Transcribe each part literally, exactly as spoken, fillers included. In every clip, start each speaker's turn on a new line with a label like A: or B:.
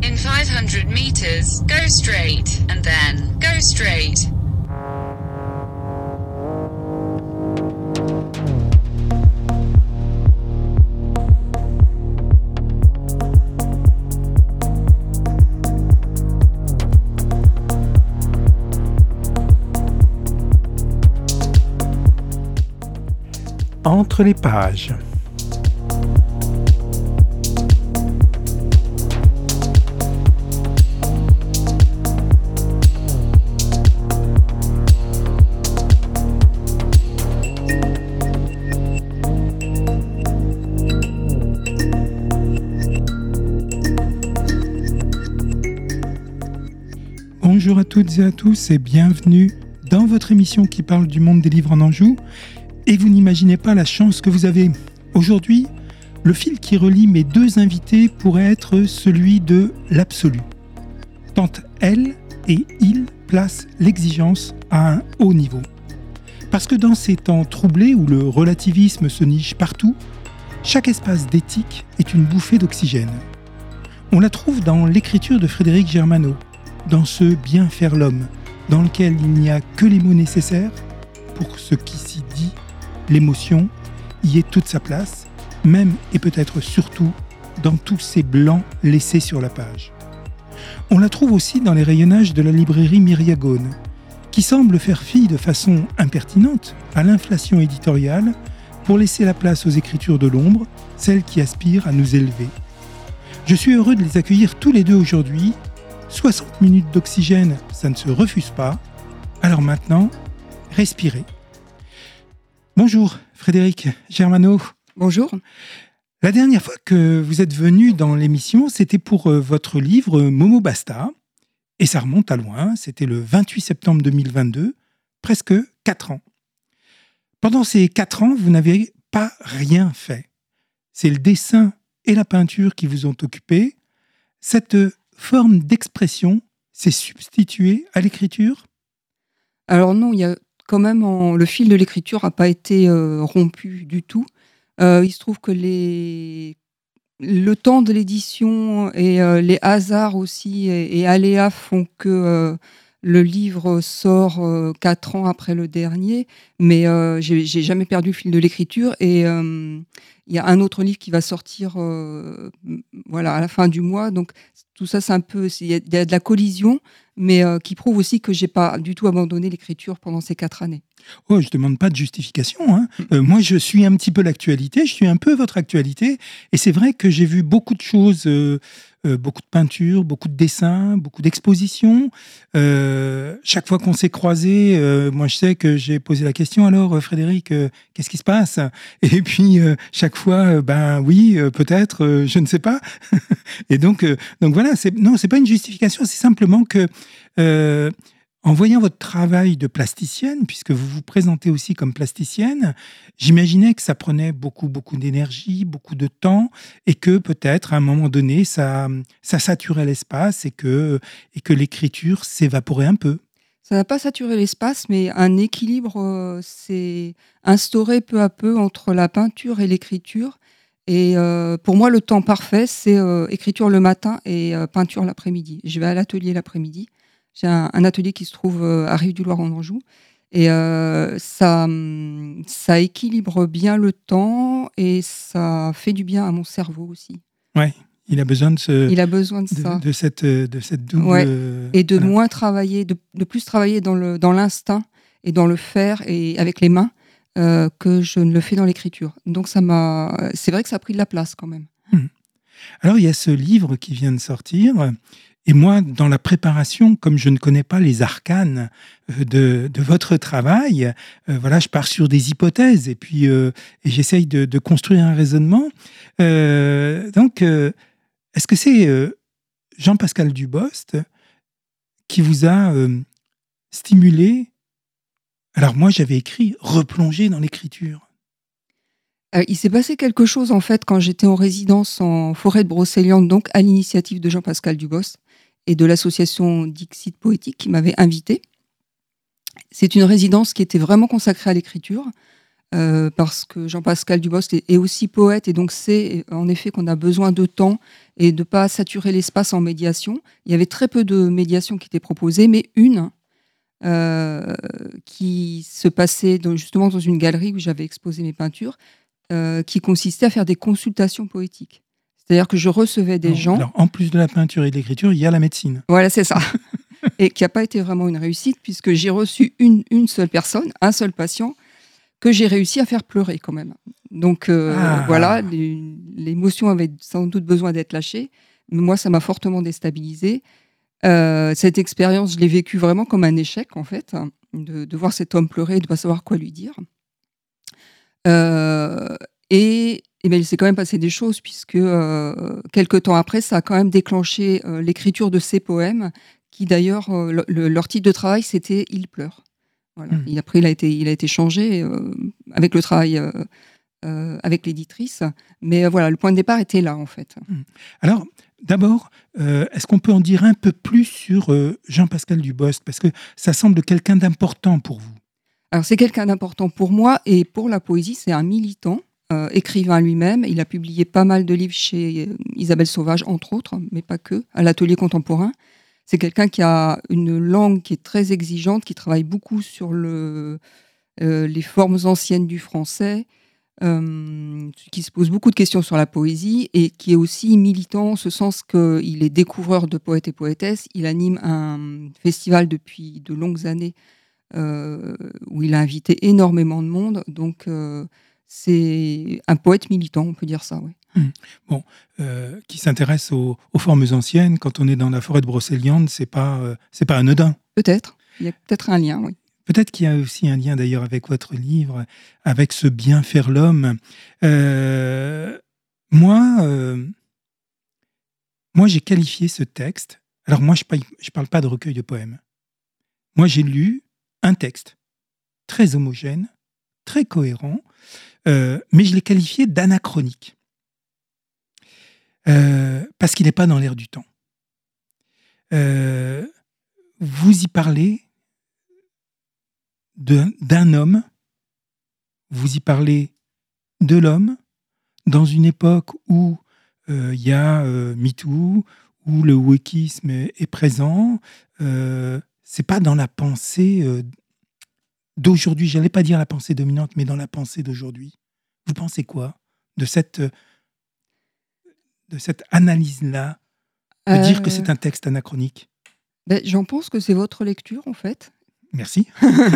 A: In five hundred meters, go straight, and then go straight.
B: Entre les pages. Bonjour à toutes et à tous et bienvenue dans votre émission qui parle du monde des livres en Anjou. Et vous n'imaginez pas la chance que vous avez. Aujourd'hui, le fil qui relie mes deux invités pourrait être celui de l'absolu. Tant elle et il placent l'exigence à un haut niveau. Parce que dans ces temps troublés où le relativisme se niche partout, chaque espace d'éthique est une bouffée d'oxygène. On la trouve dans l'écriture de Frédéric Germano, dans ce bien faire l'homme, dans lequel il n'y a que les mots nécessaires pour ce qui s'y dit. L'émotion y est toute sa place, même et peut-être surtout dans tous ces blancs laissés sur la page. On la trouve aussi dans les rayonnages de la librairie Myriagone, qui semble faire fi de façon impertinente à l'inflation éditoriale pour laisser la place aux écritures de l'ombre, celles qui aspirent à nous élever. Je suis heureux de les accueillir tous les deux aujourd'hui. soixante minutes d'oxygène, ça ne se refuse pas. Alors maintenant, respirez. Bonjour Frédéric Germano.
C: Bonjour.
B: La dernière fois que vous êtes venu dans l'émission, c'était pour votre livre Momo Basta. Et ça remonte à loin, c'était le vingt-huit septembre deux mille vingt-deux, presque quatre ans. Pendant ces quatre ans, vous n'avez pas rien fait. C'est le dessin et la peinture qui vous ont occupé. Cette forme d'expression s'est substituée à l'écriture ?
C: Alors non, il y a quand même, en, le fil de l'écriture n'a pas été euh, rompu du tout. Euh, il se trouve que les, le temps de l'édition et euh, les hasards aussi et, et aléas font que euh, le livre sort euh, quatre ans après le dernier, mais euh, j'ai, j'ai jamais perdu le fil de l'écriture et il euh, y a un autre livre qui va sortir euh, voilà, à la fin du mois, donc tout ça c'est un peu, il y, y a de la collision, mais euh, qui prouve aussi que j'ai pas du tout abandonné l'écriture pendant ces quatre années.
B: Oh, je ne demande pas de justification. Hein. Euh, moi, je suis un petit peu l'actualité, je suis un peu votre actualité. Et c'est vrai que j'ai vu beaucoup de choses, euh, euh, beaucoup de peintures, beaucoup de dessins, beaucoup d'expositions. Euh, chaque fois qu'on s'est croisés, euh, moi, je sais que j'ai posé la question, alors, Frédéric, euh, qu'est-ce qui se passe ? Et puis, euh, chaque fois, euh, ben oui, euh, peut-être, euh, je ne sais pas. Et donc, euh, donc voilà, c'est, non, c'est pas une justification, c'est simplement que... Euh, En voyant votre travail de plasticienne, puisque vous vous présentez aussi comme plasticienne, j'imaginais que ça prenait beaucoup, beaucoup d'énergie, beaucoup de temps, et que peut-être à un moment donné, ça, ça saturait l'espace et que, et que l'écriture s'évaporait un peu.
C: Ça n'a pas saturé l'espace, mais un équilibre euh, s'est instauré peu à peu entre la peinture et l'écriture. Et euh, pour moi, le temps parfait, c'est euh, écriture le matin et euh, peinture l'après-midi. Je vais à l'atelier l'après-midi. J'ai un, un atelier qui se trouve à Rive-du-Loir en Anjou et euh, ça, ça équilibre bien le temps et ça fait du bien à mon cerveau aussi.
B: Ouais, il a besoin de ce,
C: il a besoin de, de ça,
B: de cette, de cette double.
C: Ouais. Et de
B: voilà.
C: moins travailler, de, de plus travailler dans le dans l'instinct et dans le faire et avec les mains euh, que je ne le fais dans l'écriture. Donc ça m'a, c'est vrai que ça a pris de la place quand même.
B: Hum. Alors il y a ce livre qui vient de sortir. Et moi, dans la préparation, comme je ne connais pas les arcanes de, de votre travail, euh, voilà, je pars sur des hypothèses et puis euh, et j'essaye de, de construire un raisonnement. Euh, donc, euh, est-ce que c'est euh, Jean-Pascal Dubost qui vous a euh, stimulé ? Alors moi, j'avais écrit « replonger dans l'écriture ».
C: Euh, il s'est passé quelque chose en fait quand j'étais en résidence en forêt de Brocéliande, donc à l'initiative de Jean-Pascal Dubost et de l'association Dixit Poétique qui m'avait invité. C'est une résidence qui était vraiment consacrée à l'écriture euh, parce que Jean-Pascal Dubost est, est aussi poète et donc c'est en effet qu'on a besoin de temps et de ne pas saturer l'espace en médiation. Il y avait très peu de médiations qui étaient proposées, mais une euh, qui se passait dans, justement dans une galerie où j'avais exposé mes peintures, euh, qui consistait à faire des consultations poétiques. C'est-à-dire que je recevais des
B: alors,
C: gens...
B: Alors, en plus de la peinture et de l'écriture, il y a la médecine.
C: Voilà, c'est ça. Et qui n'a pas été vraiment une réussite, puisque j'ai reçu une, une seule personne, un seul patient, que j'ai réussi à faire pleurer quand même. Donc euh,
B: ah.
C: voilà, les, l'émotion avait sans doute besoin d'être lâchée. Mais moi, ça m'a fortement déstabilisée. Euh, cette expérience, je l'ai vécue vraiment comme un échec, en fait, de, de voir cet homme pleurer et de ne pas savoir quoi lui dire. Euh, et et bien, il s'est quand même passé des choses, puisque euh, quelques temps après, ça a quand même déclenché euh, l'écriture de ces poèmes, qui d'ailleurs, euh, le, le, leur titre de travail, c'était « Il pleure ». Voilà. Mmh. Et après, il a été, il a été changé euh, avec le travail euh, euh, avec l'éditrice. Mais euh, voilà, le point de départ était là, en fait.
B: Mmh. Alors, d'abord, euh, est-ce qu'on peut en dire un peu plus sur euh, Jean-Pascal Dubost? Parce que ça semble quelqu'un d'important pour vous.
C: Alors, c'est quelqu'un d'important pour moi, et pour la poésie, c'est un militant. Euh, écrivain lui-même, il a publié pas mal de livres chez Isabelle Sauvage, entre autres, mais pas que, à l'Atelier Contemporain. C'est quelqu'un qui a une langue qui est très exigeante, qui travaille beaucoup sur le, euh, les formes anciennes du français, euh, qui se pose beaucoup de questions sur la poésie, et qui est aussi militant en ce sens qu'il est découvreur de poètes et poétesses. Il anime un festival depuis de longues années euh, où il a invité énormément de monde, donc... Euh, c'est un poète militant, on peut dire ça, oui.
B: Mmh. Bon, euh, qui s'intéresse aux, aux formes anciennes, quand on est dans la forêt de Brocéliande, c'est pas, euh, c'est pas anodin.
C: Peut-être, il y a peut-être un lien, oui.
B: Peut-être qu'il y a aussi un lien d'ailleurs avec votre livre, avec ce bien faire l'homme. Euh, moi, euh, moi, j'ai qualifié ce texte. Alors moi, je ne parle pas de recueil de poèmes. Moi, j'ai lu un texte très homogène, très cohérent, Euh, mais je l'ai qualifié d'anachronique. Euh, parce qu'il n'est pas dans l'air du temps. Euh, vous y parlez de, d'un homme, vous y parlez de l'homme, dans une époque où il euh, y a euh, MeToo, où le wokisme est présent. Euh, c'est pas dans la pensée euh, d'aujourd'hui, j'allais pas dire la pensée dominante, mais dans la pensée d'aujourd'hui. Vous pensez quoi de cette, de cette analyse-là, de euh... dire que c'est un texte anachronique?
C: Ben, j'en pense que c'est votre lecture, en fait.
B: Merci.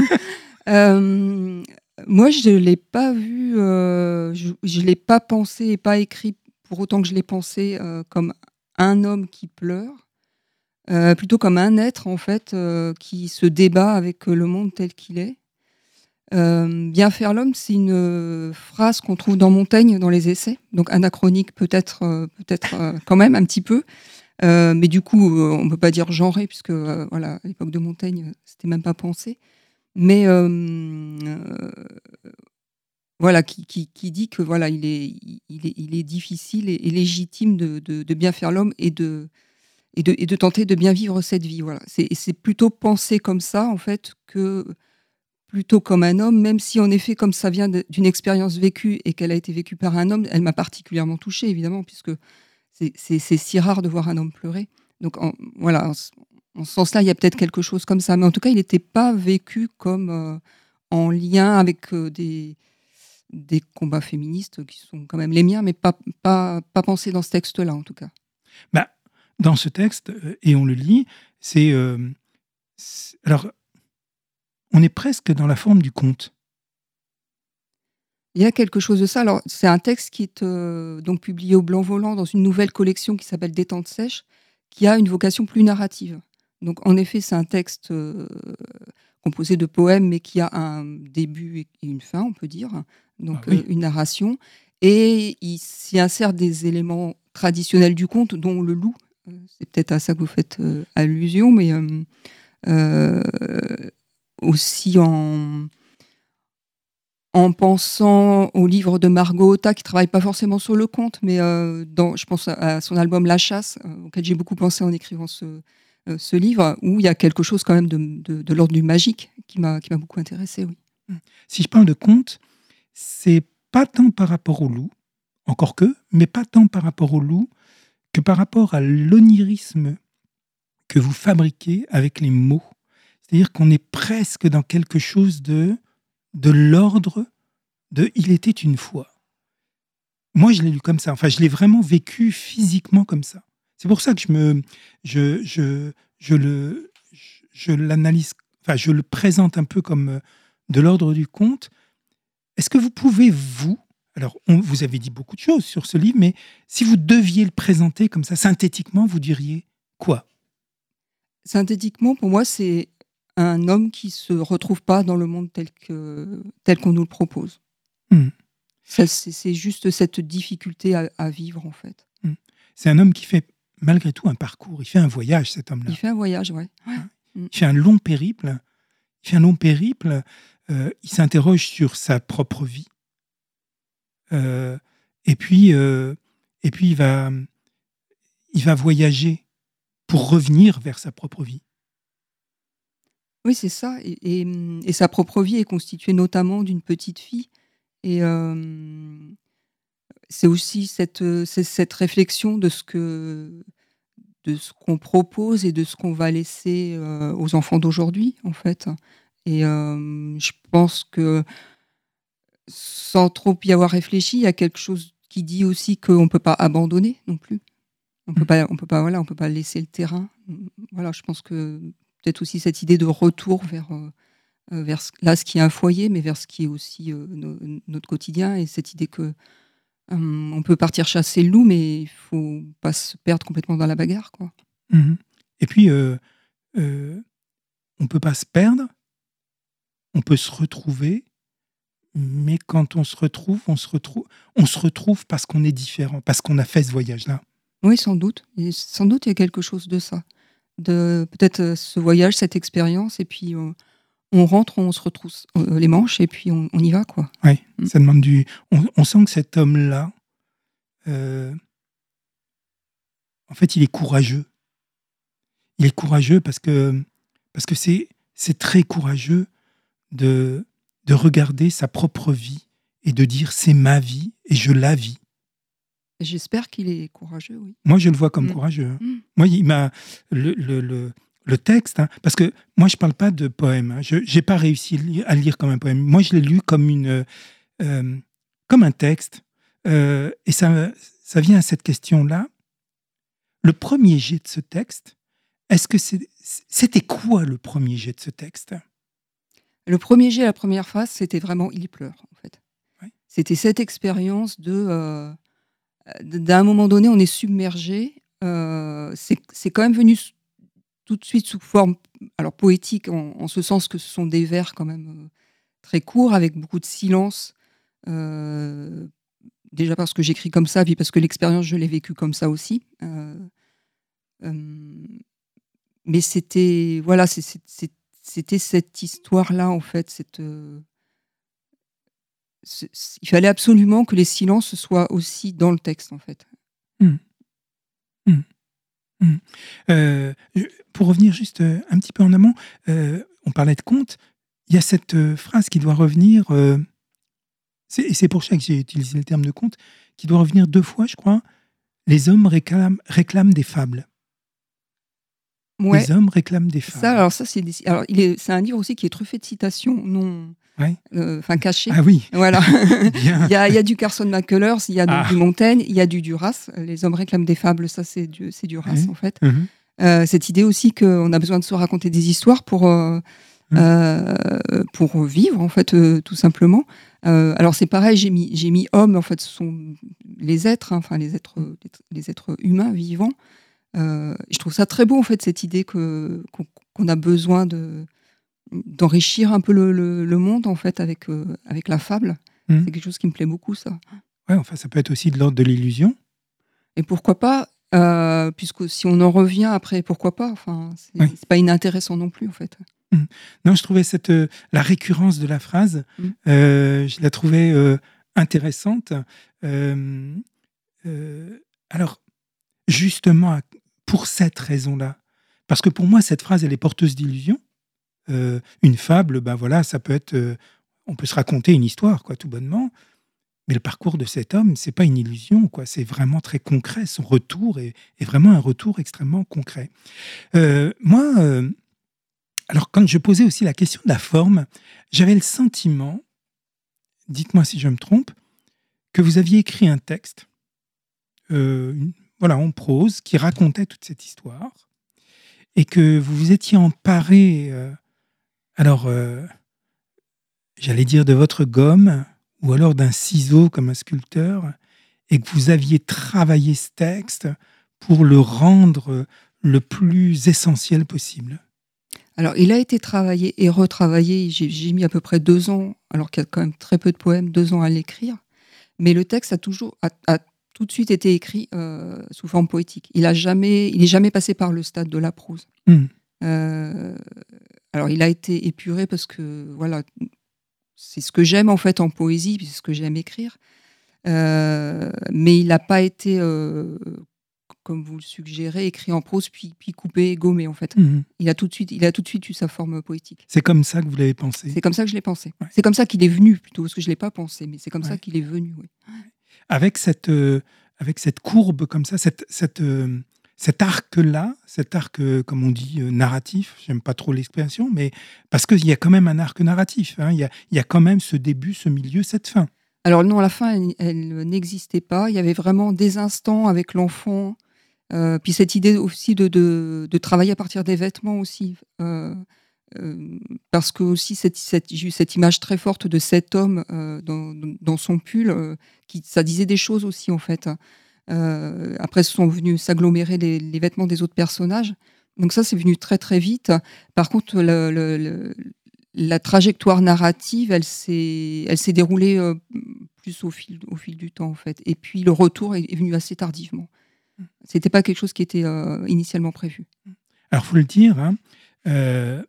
C: euh, moi, je ne l'ai pas vu, euh, je ne l'ai pas pensé et pas écrit pour autant que je l'ai pensé euh, comme un homme qui pleure, euh, plutôt comme un être, en fait, euh, qui se débat avec le monde tel qu'il est. Euh, bien faire l'homme, c'est une euh, phrase qu'on trouve dans Montaigne, dans les essais, donc anachronique peut-être, euh, peut-être euh, quand même un petit peu, euh, mais du coup euh, on ne peut pas dire genré, puisque euh, voilà, à l'époque de Montaigne, c'était même pas pensé, mais euh, euh, voilà, qui, qui, qui dit que voilà, il est, il est, il est difficile et, et légitime de, de, de bien faire l'homme et de, et, de, et de tenter de bien vivre cette vie. Voilà. C'est, c'est plutôt pensé comme ça, en fait, que plutôt comme un homme, même si en effet, comme ça vient de, d'une expérience vécue et qu'elle a été vécue par un homme, elle m'a particulièrement touchée, évidemment, puisque c'est, c'est, c'est si rare de voir un homme pleurer. Donc en, voilà, en, en ce sens-là, il y a peut-être quelque chose comme ça. Mais en tout cas, il n'était pas vécu comme euh, en lien avec euh, des, des combats féministes qui sont quand même les miens, mais pas, pas, pas pensé dans ce texte-là, en tout cas.
B: Bah, dans ce texte, et on le lit, c'est... Euh, c'est alors, on est presque dans la forme du conte.
C: Il y a quelque chose de ça. Alors, c'est un texte qui est euh, donc publié au Blanc Volant dans une nouvelle collection qui s'appelle Détente sèche, qui a une vocation plus narrative. Donc, en effet, c'est un texte euh, composé de poèmes, mais qui a un début et une fin, on peut dire. Donc, ah oui. euh, une narration. Et il s'y insère des éléments traditionnels du conte, dont le loup. C'est peut-être à ça que vous faites euh, allusion, mais euh, euh, aussi en... en pensant au livre de Margot Otta, qui ne travaille pas forcément sur le conte, mais euh, dans, je pense à son album La Chasse, euh, auquel j'ai beaucoup pensé en écrivant ce, euh, ce livre, où il y a quelque chose quand même de, de, de l'ordre du magique qui m'a, qui m'a beaucoup intéressée. Oui.
B: Si je parle de conte, c'est pas tant par rapport au loup, encore que, mais pas tant par rapport au loup que par rapport à l'onirisme que vous fabriquez avec les mots, c'est-à-dire qu'on est presque dans quelque chose de, de l'ordre de « il était une fois ». Moi, je l'ai lu comme ça. Enfin, je l'ai vraiment vécu physiquement comme ça. C'est pour ça que je me, je, je, je le, je, je l'analyse, enfin, je le présente un peu comme de l'ordre du conte. Est-ce que vous pouvez, vous, alors on, vous avez dit beaucoup de choses sur ce livre, mais si vous deviez le présenter comme ça, synthétiquement, vous diriez quoi?
C: Synthétiquement, pour moi, c'est un homme qui se retrouve pas dans le monde tel que tel qu'on nous le propose.
B: Mmh.
C: Ça, c'est, c'est juste cette difficulté à, à vivre, en fait.
B: Mmh. C'est un homme qui fait, malgré tout, un parcours. Il fait un voyage, cet homme-là.
C: Il fait un voyage, ouais. ouais.
B: Mmh. Il fait un long périple. Il fait un long périple. Euh, il s'interroge sur sa propre vie. Euh, et puis, euh, et puis il va, il va voyager pour revenir vers sa propre vie.
C: Oui, c'est ça. Et, et, et sa propre vie est constituée notamment d'une petite fille. Et euh, c'est aussi cette, c'est cette réflexion de ce que, de ce qu'on propose et de ce qu'on va laisser euh, aux enfants d'aujourd'hui, en fait. Et euh, je pense que, sans trop y avoir réfléchi, il y a quelque chose qui dit aussi qu'on ne peut pas abandonner non plus. On peut pas, on peut pas, voilà, on peut pas laisser le terrain. Voilà, je pense que peut-être aussi cette idée de retour vers, euh, vers là ce qui est un foyer, mais vers ce qui est aussi euh, no, notre quotidien, et cette idée que euh, on peut partir chasser le loup, mais il faut pas se perdre complètement dans la bagarre, quoi.
B: Mmh. Et puis, euh, euh, on peut pas se perdre, on peut se retrouver, mais quand on se retrouve, on se retrouve, on se retrouve parce qu'on est différent, parce qu'on a fait ce voyage-là.
C: Oui, sans doute. Et sans doute, il y a quelque chose de ça. De peut-être euh, ce voyage, cette expérience, et puis euh, on rentre, on se retrousse euh, les manches, et puis on, on y va, quoi.
B: Oui,
C: Mm.
B: ça demande du... On, on sent que cet homme-là, euh, en fait, il est courageux. Il est courageux parce que, parce que c'est, c'est très courageux de, de regarder sa propre vie et de dire « c'est ma vie et je la vis ».
C: J'espère qu'il est courageux, oui.
B: Moi, je le vois comme
C: Mm.
B: courageux.
C: Mm.
B: Moi, il m'a le, le, le, le texte, hein, parce que moi, je parle pas de poème. Hein, je n'ai pas réussi à le lire comme un poème. Moi, je l'ai lu comme une, euh, comme un texte, euh, et ça, ça vient à cette question-là. Le premier jet de ce texte, est-ce que c'est, c'était quoi le premier jet de ce texte?
C: Le premier jet, la première phase, c'était vraiment il pleure, en fait.
B: Ouais.
C: C'était cette expérience de euh, d'un moment donné, on est submergé. Euh, c'est, c'est quand même venu tout de suite sous forme, alors poétique, en, en ce sens que ce sont des vers quand même euh, très courts, avec beaucoup de silence. Euh, déjà parce que j'écris comme ça, puis parce que l'expérience, je l'ai vécue comme ça aussi. Euh, euh, mais c'était, voilà, c'est, c'est, c'est, c'était cette histoire-là, en fait. Cette, euh, c'est, c'est, il fallait absolument que les silences soient aussi dans le texte, en fait.
B: Mmh. Mmh. Mmh. Euh, pour revenir juste un petit peu en amont, euh, on parlait de conte, il y a cette euh, phrase qui doit revenir, euh, c'est, et c'est pour ça que j'ai utilisé le terme de conte, qui doit revenir deux fois, je crois. Les hommes réclament, réclament des fables. Ouais. Les hommes réclament des fables.
C: Ça, alors ça, c'est, des, alors, il est, c'est un livre aussi qui est truffé de citations non,
B: ouais.
C: enfin euh, cachées.
B: Ah oui.
C: Voilà. il, y a, il y a du Carson McCullers, il y a ah. du Montaigne, il y a du Duras. Les hommes réclament des fables, ça c'est, du, c'est Duras ouais. en fait. Mm-hmm. Euh, cette idée aussi qu'on a besoin de se raconter des histoires pour euh, mm. euh, pour vivre en fait, euh, tout simplement. Euh, alors c'est pareil, j'ai mis j'ai mis hommes, en fait, ce sont les êtres, hein, enfin les êtres les êtres humains vivants. Euh, je trouve ça très beau, en fait, cette idée que, qu'on, qu'on a besoin de, d'enrichir un peu le, le, le monde, en fait, avec, euh, avec la fable. Mmh. C'est quelque chose qui me plaît beaucoup, ça.
B: Ouais, enfin, ça peut être aussi de l'ordre de l'illusion.
C: Et pourquoi pas, euh, puisque si on en revient après, pourquoi pas, enfin, c'est, oui. c'est pas inintéressant non plus, en fait.
B: Mmh. Non, je trouvais cette, euh, la récurrence de la phrase, mmh. euh, je la trouvais euh, intéressante. Euh, euh, alors, justement, pour cette raison-là. Parce que pour moi, cette phrase, elle est porteuse d'illusions. Euh, une fable, ben voilà, ça peut être... Euh, on peut se raconter une histoire, quoi, tout bonnement. Mais le parcours de cet homme, c'est pas une illusion, quoi. C'est vraiment très concret. Son retour est, est vraiment un retour extrêmement concret. Euh, moi, euh, alors quand je posais aussi la question de la forme, j'avais le sentiment, dites-moi si je me trompe, que vous aviez écrit un texte, euh, une- voilà, en prose, qui racontait toute cette histoire, et que vous vous étiez emparé, euh, alors, euh, j'allais dire de votre gomme, ou alors d'un ciseau comme un sculpteur, et que vous aviez travaillé ce texte pour le rendre le plus essentiel possible.
C: Alors, il a été travaillé et retravaillé. J'ai, j'ai mis à peu près deux ans, alors qu'il y a quand même très peu de poèmes, deux ans à l'écrire. Mais le texte a toujours, a, a tout de suite été écrit euh, sous forme poétique. Il a jamais, il est jamais passé par le stade de la prose.
B: Mmh.
C: Euh, alors, il a été épuré parce que voilà, c'est ce que j'aime en fait en poésie, puis c'est ce que j'aime écrire. Euh, mais il n'a pas été, euh, comme vous le suggérez, écrit en prose puis, puis coupé, gommé en fait.
B: Mmh.
C: Il a tout de suite, il a tout de suite eu sa forme poétique.
B: C'est comme ça que vous l'avez pensé.
C: C'est comme ça que je l'ai pensé.
B: Ouais.
C: C'est comme ça qu'il est venu plutôt, parce que je l'ai pas pensé, mais c'est comme
B: Ouais.
C: ça qu'il est venu. Oui.
B: Avec cette, euh, avec cette courbe comme ça, cette, cette, euh, cet arc-là, cet arc, euh, comme on dit, euh, narratif, j'aime pas trop l'expression, mais parce qu'il y a quand même un arc narratif, hein, il y a, il y a quand même ce début, ce milieu, cette fin.
C: Alors non, la fin, elle, elle n'existait pas. Il y avait vraiment des instants avec l'enfant, euh, puis cette idée aussi de, de, de travailler à partir des vêtements aussi. Euh, euh, parce que aussi cette, cette, j'ai eu cette image très forte de cet homme euh, dans, dans son pull, euh, qui, ça disait des choses aussi en fait. Euh, après, ce sont venus s'agglomérer les, les vêtements des autres personnages. Donc ça, c'est venu très très vite. Par contre, le, le, le, la trajectoire narrative, elle s'est, elle s'est déroulée euh, plus au fil, au fil du temps en fait. Et puis le retour est, est venu assez tardivement. C'était pas quelque chose qui était euh, initialement prévu.
B: Alors, faut le dire, hein, euh,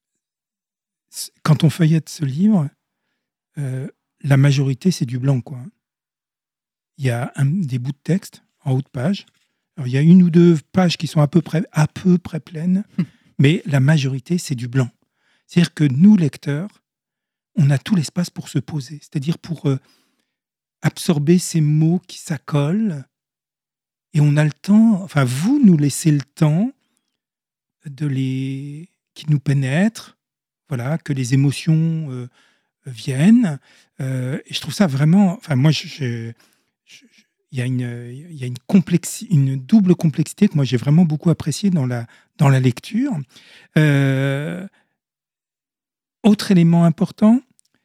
B: quand on feuillette ce livre, euh, la majorité, c'est du blanc, quoi. Il y a un, des bouts de texte en haut de page. Alors, il y a une ou deux pages qui sont à peu près, à peu près pleines, mais la majorité, c'est du blanc. C'est-à-dire que nous, lecteurs, on a tout l'espace pour se poser, c'est-à-dire pour euh, absorber ces mots qui s'accolent, et on a le temps, enfin, vous nous laissez le temps de les, qui nous pénètrent, voilà, que les émotions euh, viennent. Euh, et je trouve ça vraiment, enfin, moi, je, je, je, il y a une, il y a une, complexi, une double complexité que moi j'ai vraiment beaucoup appréciée dans la, dans la lecture. Euh, autre élément important,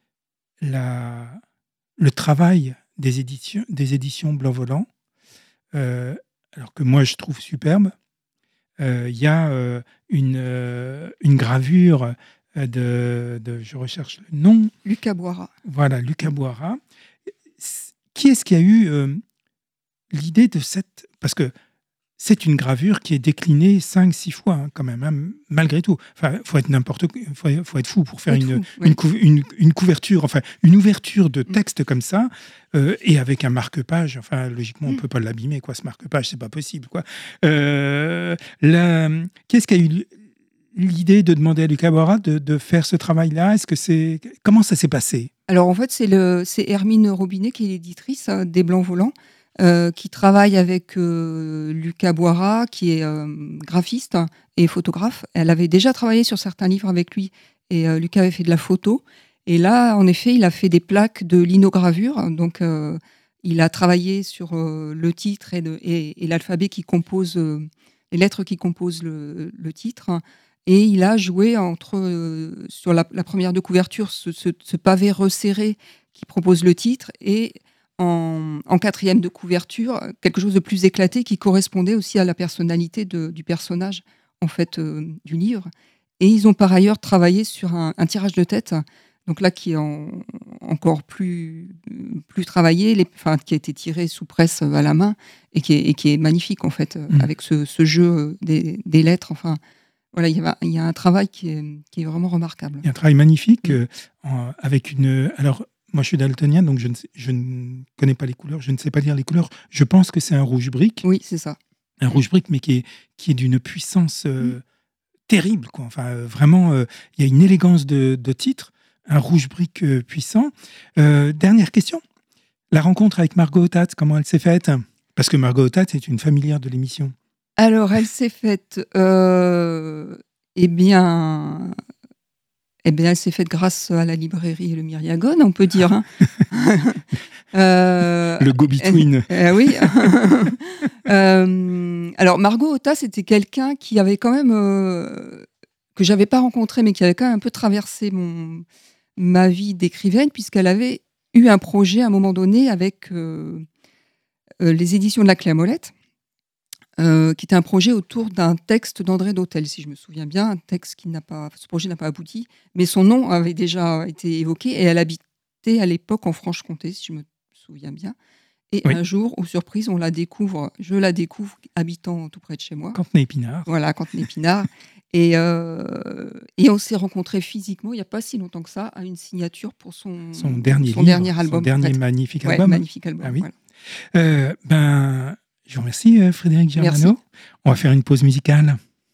B: la, le travail des éditions, des éditions Blanc-Volant, euh, alors que moi je trouve superbe. Il euh, y a euh, une, euh, une gravure de, de, je recherche le nom.
C: Lucas Boira.
B: Voilà, Lucas Boira. Qui est-ce qui a eu euh, l'idée de cette... Parce que c'est une gravure qui est déclinée cinq six fois, hein, quand même, hein, malgré tout. Enfin, il faut être n'importe quoi, il faut, faut être fou pour faire une,
C: fou, ouais.
B: une, couv- une, une couverture, enfin, une ouverture de texte mmh. comme ça, euh, et avec un marque-page. Enfin, logiquement, on ne mmh. peut pas l'abîmer, quoi, ce marque-page, c'est pas possible, quoi. Euh, la, qu'est-ce qui a eu l'idée de demander à Lucas Boira de, de faire ce travail-là? Est-ce que c'est... Comment ça s'est passé?
C: Alors, en fait, c'est, le, c'est Hermine Robinet, qui est l'éditrice hein, des Blancs-Volants, Euh, qui travaille avec euh, Lucas Boira, qui est euh, graphiste et photographe. Elle avait déjà travaillé sur certains livres avec lui, et euh, Lucas avait fait de la photo. Et là, en effet, il a fait des plaques de linogravure. Donc, euh, il a travaillé sur euh, le titre et, de, et, et l'alphabet qui compose, euh, les lettres qui composent le, le titre. Et il a joué entre, euh, sur la, la première de couverture, ce, ce, ce pavé resserré qui propose le titre, et En, en quatrième de couverture, quelque chose de plus éclaté qui correspondait aussi à la personnalité de, du personnage en fait euh, du livre. Et ils ont par ailleurs travaillé sur un, un tirage de tête, donc là qui est en, encore plus plus travaillé, les, enfin, qui a été tiré sous presse à la main et qui est, et qui est magnifique en fait, mmh. avec ce, ce jeu des, des lettres. Enfin, voilà, il y a, il y a un travail qui est, qui est vraiment remarquable.
B: Il y a un travail magnifique mmh. euh, en, avec une alors. Moi, je suis daltonien, donc je ne, sais, je ne connais pas les couleurs, je ne sais pas lire les couleurs. Je pense que c'est un rouge brique.
C: Oui, c'est ça.
B: Un rouge brique, mais qui est, qui est d'une puissance euh, mmh. terrible, quoi. Enfin, euh, vraiment, euh, il y a une élégance de, de titre, un rouge brique euh, puissant. Euh, dernière question. La rencontre avec Margot Otat, comment elle s'est faite? Parce que Margot Otat est une familière de l'émission.
C: Alors, elle s'est faite, euh, eh bien, eh bien, elle s'est faite grâce à la librairie Le Myriagone, on peut dire. Hein. euh,
B: Le go-between.
C: Euh, oui. euh, alors, Margot Otat, c'était quelqu'un qui avait quand même, euh, que j'avais pas rencontré, mais qui avait quand même un peu traversé mon, ma vie d'écrivaine, puisqu'elle avait eu un projet à un moment donné avec euh, euh, les éditions de la Clé à Molette. Euh, qui était un projet autour d'un texte d'André Dhôtel, si je me souviens bien, un texte qui n'a pas, ce projet n'a pas abouti, mais son nom avait déjà été évoqué et elle habitait à l'époque en Franche-Comté, si je me souviens bien. Et oui. Un jour, aux surprises, on la découvre, je la découvre habitant tout près de chez moi.
B: Cantenay-Épinard.
C: Voilà, Cantenay-Épinard. et, euh, et on s'est rencontrés physiquement, il n'y a pas si longtemps que ça, à une signature pour son,
B: son, dernier,
C: son
B: livre,
C: dernier album.
B: Son dernier magnifique
C: ouais,
B: album.
C: magnifique album.
B: Ah oui.
C: Voilà.
B: Euh, ben... Je vous remercie, euh, Frédéric Germano. Merci. On va faire une pause musicale.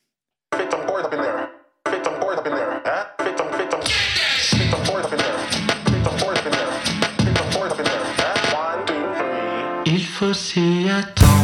D: Il faut s'y attendre.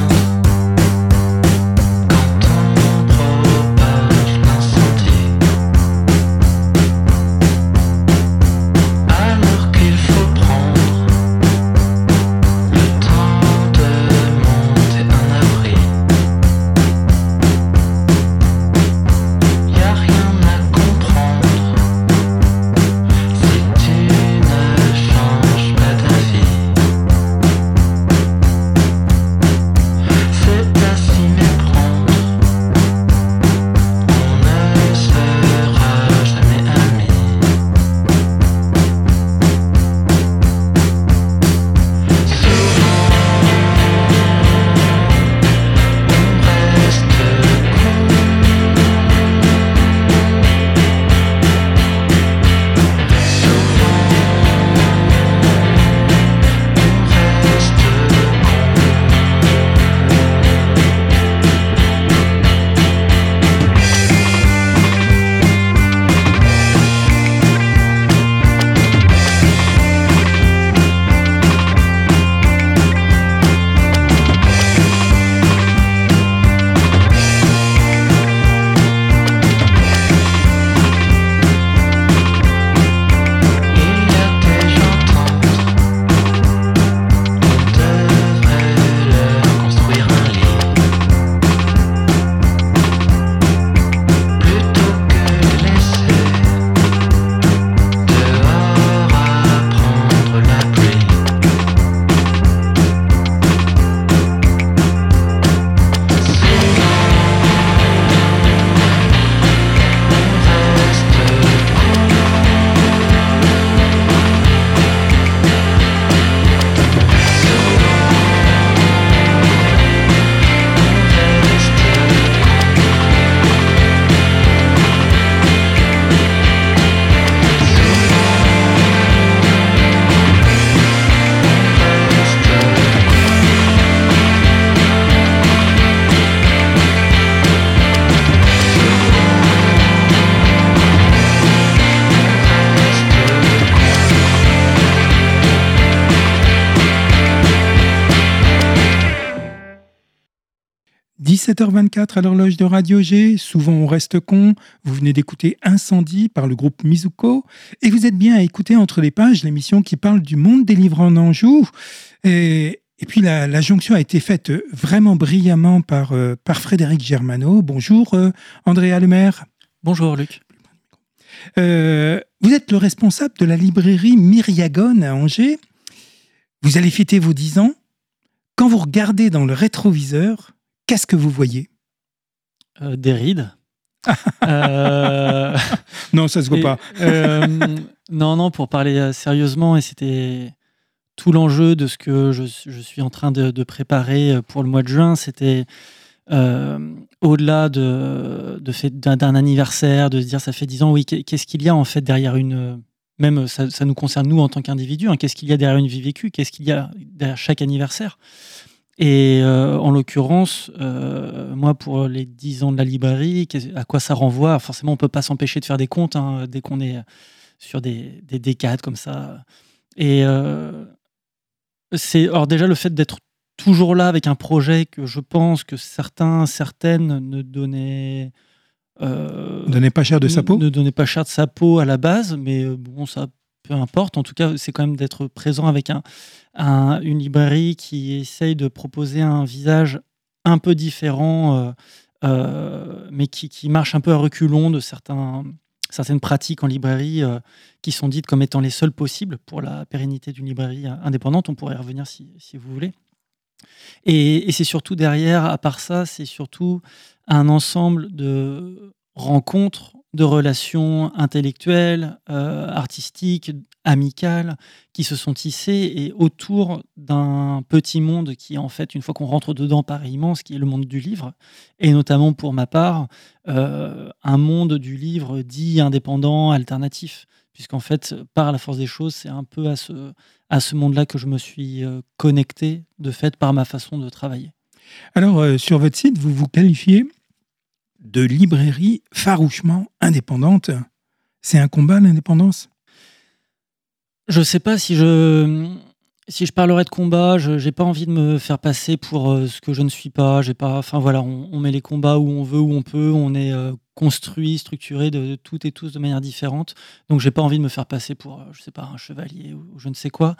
B: dix-sept heures vingt-quatre à l'horloge de Radio G, souvent on reste con, vous venez d'écouter Incendie par le groupe Mizuko, et vous êtes bien à écouter Entre les pages, l'émission qui parle du monde des livres en Anjou. Et, et puis la, la jonction a été faite vraiment brillamment par, euh, par Frédéric Germano. Bonjour euh, Andrea Lemaire.
E: Bonjour Luc.
B: Euh, vous êtes le responsable de la librairie Myriagone à Angers. Vous allez fêter vos dix ans. Quand vous regardez dans le rétroviseur, qu'est-ce que vous voyez ?
E: euh, Des rides. euh...
B: Non, ça se voit
E: et,
B: pas.
E: euh, non, non, pour parler sérieusement, et c'était tout l'enjeu de ce que je, je suis en train de, de préparer pour le mois de juin, c'était euh, au-delà de, de fait, d'un, d'un anniversaire, de se dire ça fait dix ans, oui, qu'est-ce qu'il y a en fait derrière une... Même ça, ça nous concerne nous en tant qu'individus, hein, qu'est-ce qu'il y a derrière une vie vécue, qu'est-ce qu'il y a derrière chaque anniversaire. Et euh, en l'occurrence, euh, moi, pour les dix ans de la librairie, à quoi ça renvoie ? Forcément, on ne peut pas s'empêcher de faire des comptes hein, dès qu'on est sur des, des décades comme ça. Et, euh, c'est alors déjà le fait d'être toujours là avec un projet que je pense que certains, certaines ne donnaient, euh,
B: Donnez pas cher de sa peau.
E: ne donnaient pas cher de sa peau à la base, mais euh, bon, ça peu importe. En tout cas, c'est quand même d'être présent avec un, un- une librairie qui essaye de proposer un visage un peu différent, euh, euh, mais qui, qui marche un peu à reculons de certains, certaines pratiques en librairie euh, qui sont dites comme étant les seules possibles pour la pérennité d'une librairie euh, indépendante. On pourrait y revenir si, si vous voulez. Et, et c'est surtout derrière, à part ça, c'est surtout un ensemble de rencontres, de relations intellectuelles, euh, artistiques, amicales, qui se sont tissées et autour d'un petit monde qui, en fait, une fois qu'on rentre dedans, paraît immense, qui est le monde du livre, et notamment pour ma part, euh, un monde du livre dit indépendant, alternatif, puisqu'en fait, par la force des choses, c'est un peu à ce, à ce monde-là que je me suis euh, connecté, de fait, par ma façon de travailler.
B: Alors, euh, sur votre site, vous vous qualifiez de librairie farouchement indépendante. C'est un combat, l'indépendance?
E: Je sais pas si je, si je parlerais de combat, je n'ai pas envie de me faire passer pour euh, ce que je ne suis pas. J'ai pas, enfin voilà, on, on met les combats où on veut, où on peut, on est euh, construit, structuré de, de toutes et tous de manière différente. Donc j'ai pas envie de me faire passer pour, euh, je sais pas, un chevalier ou, ou je ne sais quoi.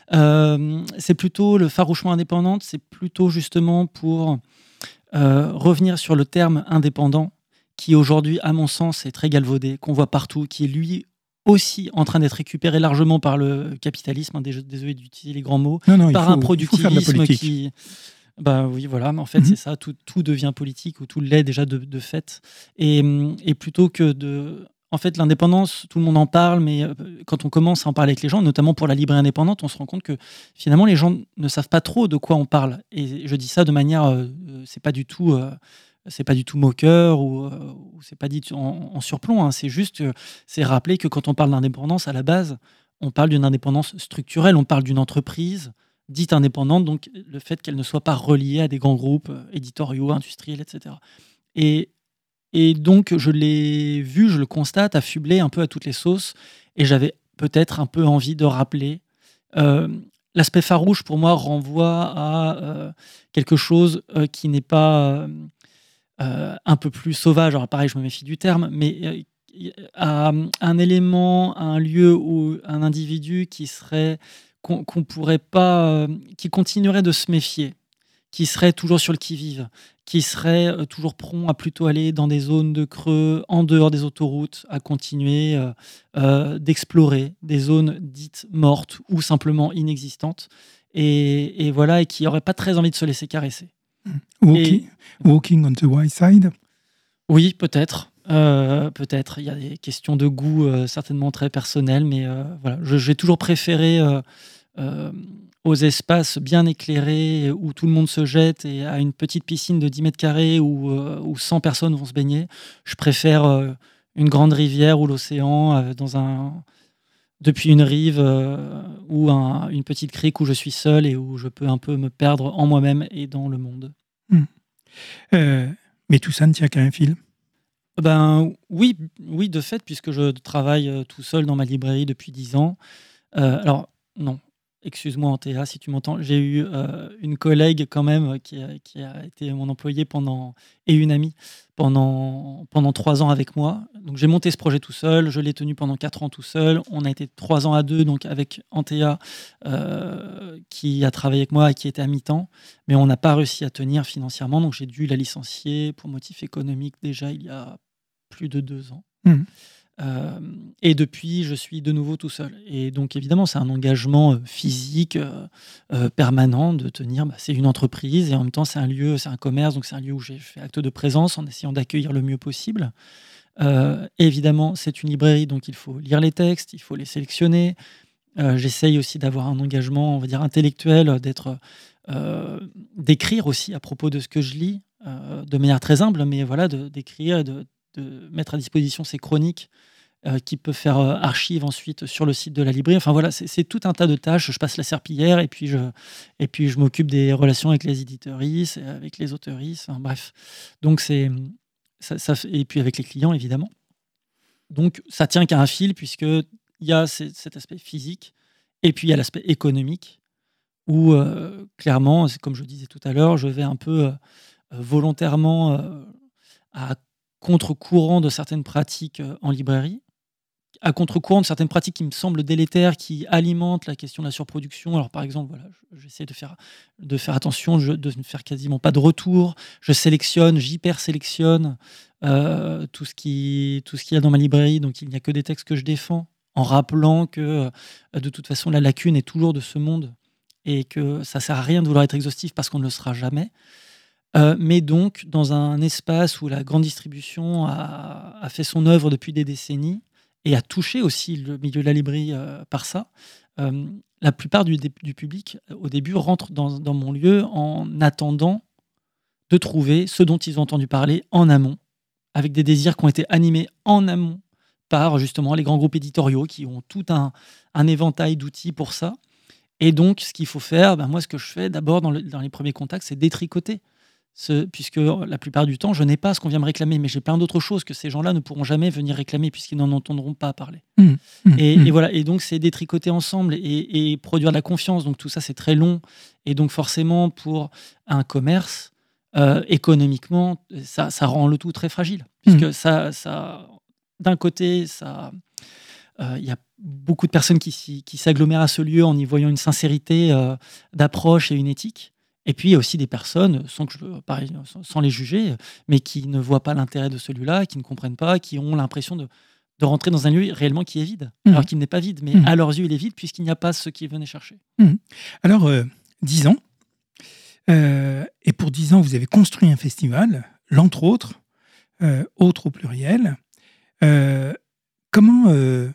E: Euh, c'est plutôt le farouchement indépendante, c'est plutôt justement pour euh, revenir sur le terme indépendant, qui aujourd'hui, à mon sens, est très galvaudé, qu'on voit partout, qui est lui aussi en train d'être récupéré largement par le capitalisme, hein, dés- désolé d'utiliser les grands mots,
B: Non, non, il
E: par
B: faut,
E: un
B: il faut faire de la
E: productivisme
B: politique.
E: qui... Bah oui, voilà, mais en fait,
B: Mhm.
E: c'est ça, tout, tout devient politique, ou tout l'est déjà de, de fait. Et, hum, et plutôt que de... En fait, l'indépendance, tout le monde en parle, mais euh, quand on commence à en parler avec les gens, notamment pour la librairie indépendante, on se rend compte que finalement, les gens ne savent pas trop de quoi on parle. Et je dis ça de manière... euh, euh, c'est pas du tout... euh, c'est pas du tout moqueur ou, euh, ou c'est pas dit en, en surplomb, hein. C'est juste, euh, c'est rappeler que quand on parle d'indépendance, à la base, on parle d'une indépendance structurelle, on parle d'une entreprise dite indépendante, donc le fait qu'elle ne soit pas reliée à des grands groupes euh, éditoriaux, industriels, et cetera. Et, et donc, je l'ai vu, je le constate, affublé un peu à toutes les sauces, et j'avais peut-être un peu envie de rappeler. euh, L'aspect farouche, pour moi, renvoie à euh, quelque chose euh, qui n'est pas... euh, euh, un peu plus sauvage, alors pareil, je me méfie du terme, mais euh, à un élément, à un lieu ou un individu qui serait qu'on qu'on pourrait pas, euh, qui continuerait de se méfier, qui serait toujours sur le qui-vive, qui serait euh, toujours prompt à plutôt aller dans des zones de creux, en dehors des autoroutes, à continuer euh, euh, d'explorer des zones dites mortes ou simplement inexistantes, et, et voilà, et qui n'aurait pas très envie de se laisser caresser.
B: Walking, walking on the white side.
E: Oui, peut-être. Euh, peut-être. Il y a des questions de goût euh, certainement très personnelles, mais euh, voilà. Je- J'ai toujours préféré euh, euh, aux espaces bien éclairés où tout le monde se jette et à une petite piscine de dix mètres carrés où, euh, où cent personnes vont se baigner. Je préfère euh, une grande rivière ou l'océan euh, dans un depuis une rive euh, ou un- une petite crique où je suis seul et où je peux un peu me perdre en moi-même et dans le monde.
B: Euh, mais tout ça ne tient qu'à un fil.
E: Ben oui, oui, de fait, puisque je travaille euh, tout seul dans ma librairie depuis dix ans. Euh, alors, non, excuse-moi, Antea, si tu m'entends. J'ai eu euh, une collègue quand même qui a, qui a été mon employée pendant, et une amie pendant, pendant trois ans avec moi. Donc, j'ai monté ce projet tout seul. Je l'ai tenu pendant quatre ans tout seul. On a été trois ans à deux, donc avec Antea, euh, qui a travaillé avec moi et qui était à mi-temps. Mais on n'a pas réussi à tenir financièrement. Donc, j'ai dû la licencier pour motif économique déjà il y a plus de deux ans.
B: Mmh.
E: Euh, et depuis, je suis de nouveau tout seul. Et donc, évidemment, c'est un engagement euh, physique euh, euh, permanent de tenir. Bah, c'est une entreprise et en même temps, c'est un lieu, c'est un commerce, donc c'est un lieu où j'ai fait acte de présence en essayant d'accueillir le mieux possible. Euh, et évidemment, c'est une librairie, donc il faut lire les textes, il faut les sélectionner. Euh, j'essaye aussi d'avoir un engagement, on va dire, intellectuel, d'être, euh, d'écrire aussi à propos de ce que je lis, euh, de manière très humble, mais voilà, de, d'écrire et de, de mettre à disposition ces chroniques euh, qui peuvent faire euh, archive ensuite sur le site de la librairie. Enfin voilà, c'est, c'est tout un tas de tâches. Je passe la serpillière et puis je, et puis je m'occupe des relations avec les éditeuristes, avec les auteuristes, enfin, bref. Donc c'est, ça, ça, et puis avec les clients, évidemment. Donc ça tient qu'à un fil, puisque il y a c- cet aspect physique, et puis il y a l'aspect économique. où euh, clairement, c'est comme je disais tout à l'heure, je vais un peu euh, volontairement euh, à contre-courant de certaines pratiques euh, en librairie, à contre-courant de certaines pratiques qui me semblent délétères, qui alimentent la question de la surproduction. Alors par exemple, voilà, j'essaie de faire, de faire attention, je, de ne faire quasiment pas de retour, je sélectionne, j'hyper-sélectionne euh, tout ce qui, tout ce qu'il y a dans ma librairie, donc il n'y a que des textes que je défends, en rappelant que euh, de toute façon la lacune est toujours de ce monde et que ça ne sert à rien de vouloir être exhaustif parce qu'on ne le sera jamais. Euh, mais donc, dans un espace où la grande distribution a, a fait son œuvre depuis des décennies et a touché aussi le milieu de la librairie euh, par ça, euh, la plupart du, du public, au début, rentre dans, dans mon lieu en attendant de trouver ce dont ils ont entendu parler en amont, avec des désirs qui ont été animés en amont par justement les grands groupes éditoriaux qui ont tout un, un éventail d'outils pour ça. Et donc, ce qu'il faut faire, ben moi, ce que je fais d'abord dans, le, dans les premiers contacts, c'est détricoter. Ce, puisque la plupart du temps, je n'ai pas ce qu'on vient me réclamer, mais j'ai plein d'autres choses que ces gens-là ne pourront jamais venir réclamer puisqu'ils n'en entendront pas parler. Mmh, mmh, et, mmh. et voilà. Et donc, c'est détricoter ensemble et, et produire de la confiance. Donc, tout ça, c'est très long. Et donc, forcément, pour un commerce, euh, économiquement, ça, ça rend le tout très fragile. Puisque mmh. ça, ça, d'un côté, ça... Il euh, y a beaucoup de personnes qui, qui s'agglomèrent à ce lieu en y voyant une sincérité euh, d'approche et une éthique. Et puis, il y a aussi des personnes, sans, que je, pareil, sans les juger, mais qui ne voient pas l'intérêt de celui-là, qui ne comprennent pas, qui ont l'impression de, de rentrer dans un lieu réellement qui est vide, mmh. alors qu'il n'est pas vide, mais mmh. à leurs yeux, il est vide puisqu'il n'y a pas ce qu'ils venaient chercher.
B: Mmh. Alors, euh, dix ans, euh, et pour dix ans, vous avez construit un festival, l'entre autres, euh, autres au pluriel. Euh, comment... Euh,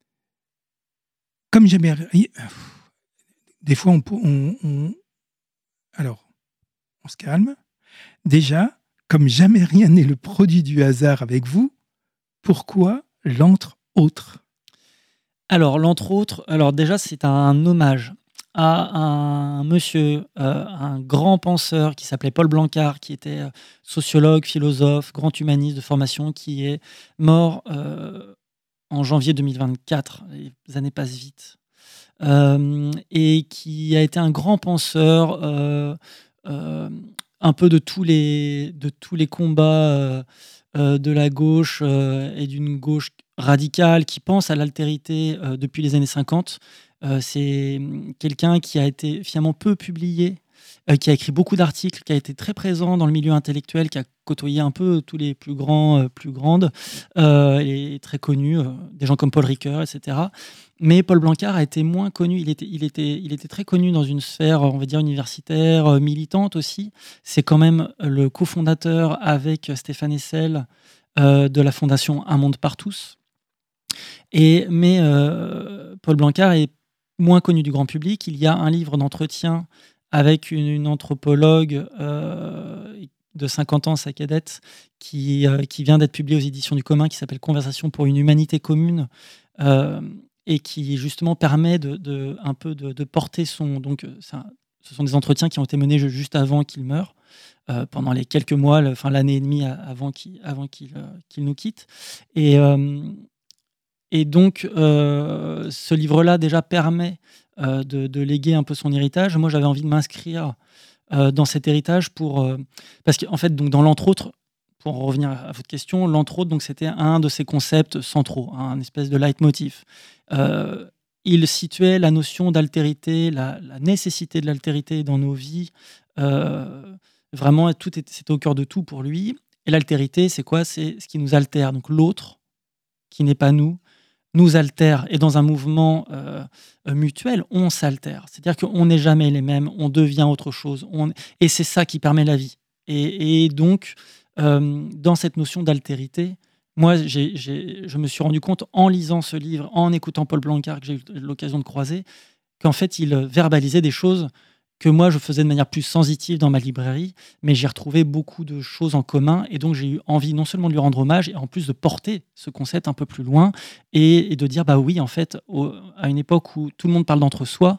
B: Comme jamais... Des fois, on, on, on... Alors, on se calme. Déjà, comme jamais rien n'est le produit du hasard avec vous, pourquoi l'entre autres ?
E: Alors, l'entre autres, alors déjà, c'est un hommage à un monsieur, euh, un grand penseur qui s'appelait Paul Blanquart, qui était sociologue, philosophe, grand humaniste de formation, qui est mort... Euh, en janvier deux mille vingt-quatre, les années passent vite, euh, et qui a été un grand penseur, euh, euh, un peu de tous les, de tous les combats euh, euh, de la gauche euh, et d'une gauche radicale qui pense à l'altérité euh, depuis les années cinquante. Euh, c'est quelqu'un qui a été finalement peu publié, euh, qui a écrit beaucoup d'articles, qui a été très présent dans le milieu intellectuel, qui a côtoyé un peu tous les plus grands, euh, plus grandes, euh, et très connus, euh, des gens comme Paul Ricoeur, et cetera. Mais Paul Blanquart a été moins connu. Il était, il était, il était très connu dans une sphère, on va dire, universitaire, euh, militante aussi. C'est quand même le cofondateur avec Stéphane Hessel euh, de la fondation Un Monde par tous. Et, mais euh, Paul Blanquart est moins connu du grand public. Il y a un livre d'entretien avec une, une anthropologue euh, de cinquante ans, sa cadette, qui, euh, qui vient d'être publiée aux éditions du commun, qui s'appelle Conversation pour une humanité commune, euh, et qui justement permet de, de, un peu de, de porter son... Donc, un, ce sont des entretiens qui ont été menés juste avant qu'il meure, euh, pendant les quelques mois, le, enfin l'année et demie avant qu'il, avant qu'il, euh, qu'il nous quitte. Et... Euh, Et donc, euh, ce livre-là déjà permet euh, de, de léguer un peu son héritage. Moi, j'avais envie de m'inscrire euh, dans cet héritage pour... Euh, parce qu'en fait, donc, dans l'entre autres, pour en revenir à votre question, l'entre autres, donc, c'était un de ces concepts centraux, hein, un espèce de leitmotiv. Euh, il situait la notion d'altérité, la, la nécessité de l'altérité dans nos vies. Euh, vraiment, tout était, c'était au cœur de tout pour lui. Et l'altérité, c'est quoi ? C'est ce qui nous altère. Donc, l'autre, qui n'est pas nous, nous altère, et dans un mouvement euh, mutuel, on s'altère. C'est-à-dire qu'on n'est jamais les mêmes, on devient autre chose, on... et c'est ça qui permet la vie. Et, et donc, euh, dans cette notion d'altérité, moi, j'ai, j'ai, je me suis rendu compte, en lisant ce livre, en écoutant Paul Blanquart, que j'ai eu l'occasion de croiser, qu'en fait, il verbalisait des choses que moi, je faisais de manière plus sensitive dans ma librairie, mais j'ai retrouvé beaucoup de choses en commun, et donc j'ai eu envie non seulement de lui rendre hommage, et en plus de porter ce concept un peu plus loin, et, et de dire, bah oui, en fait, au, à une époque où tout le monde parle d'entre-soi,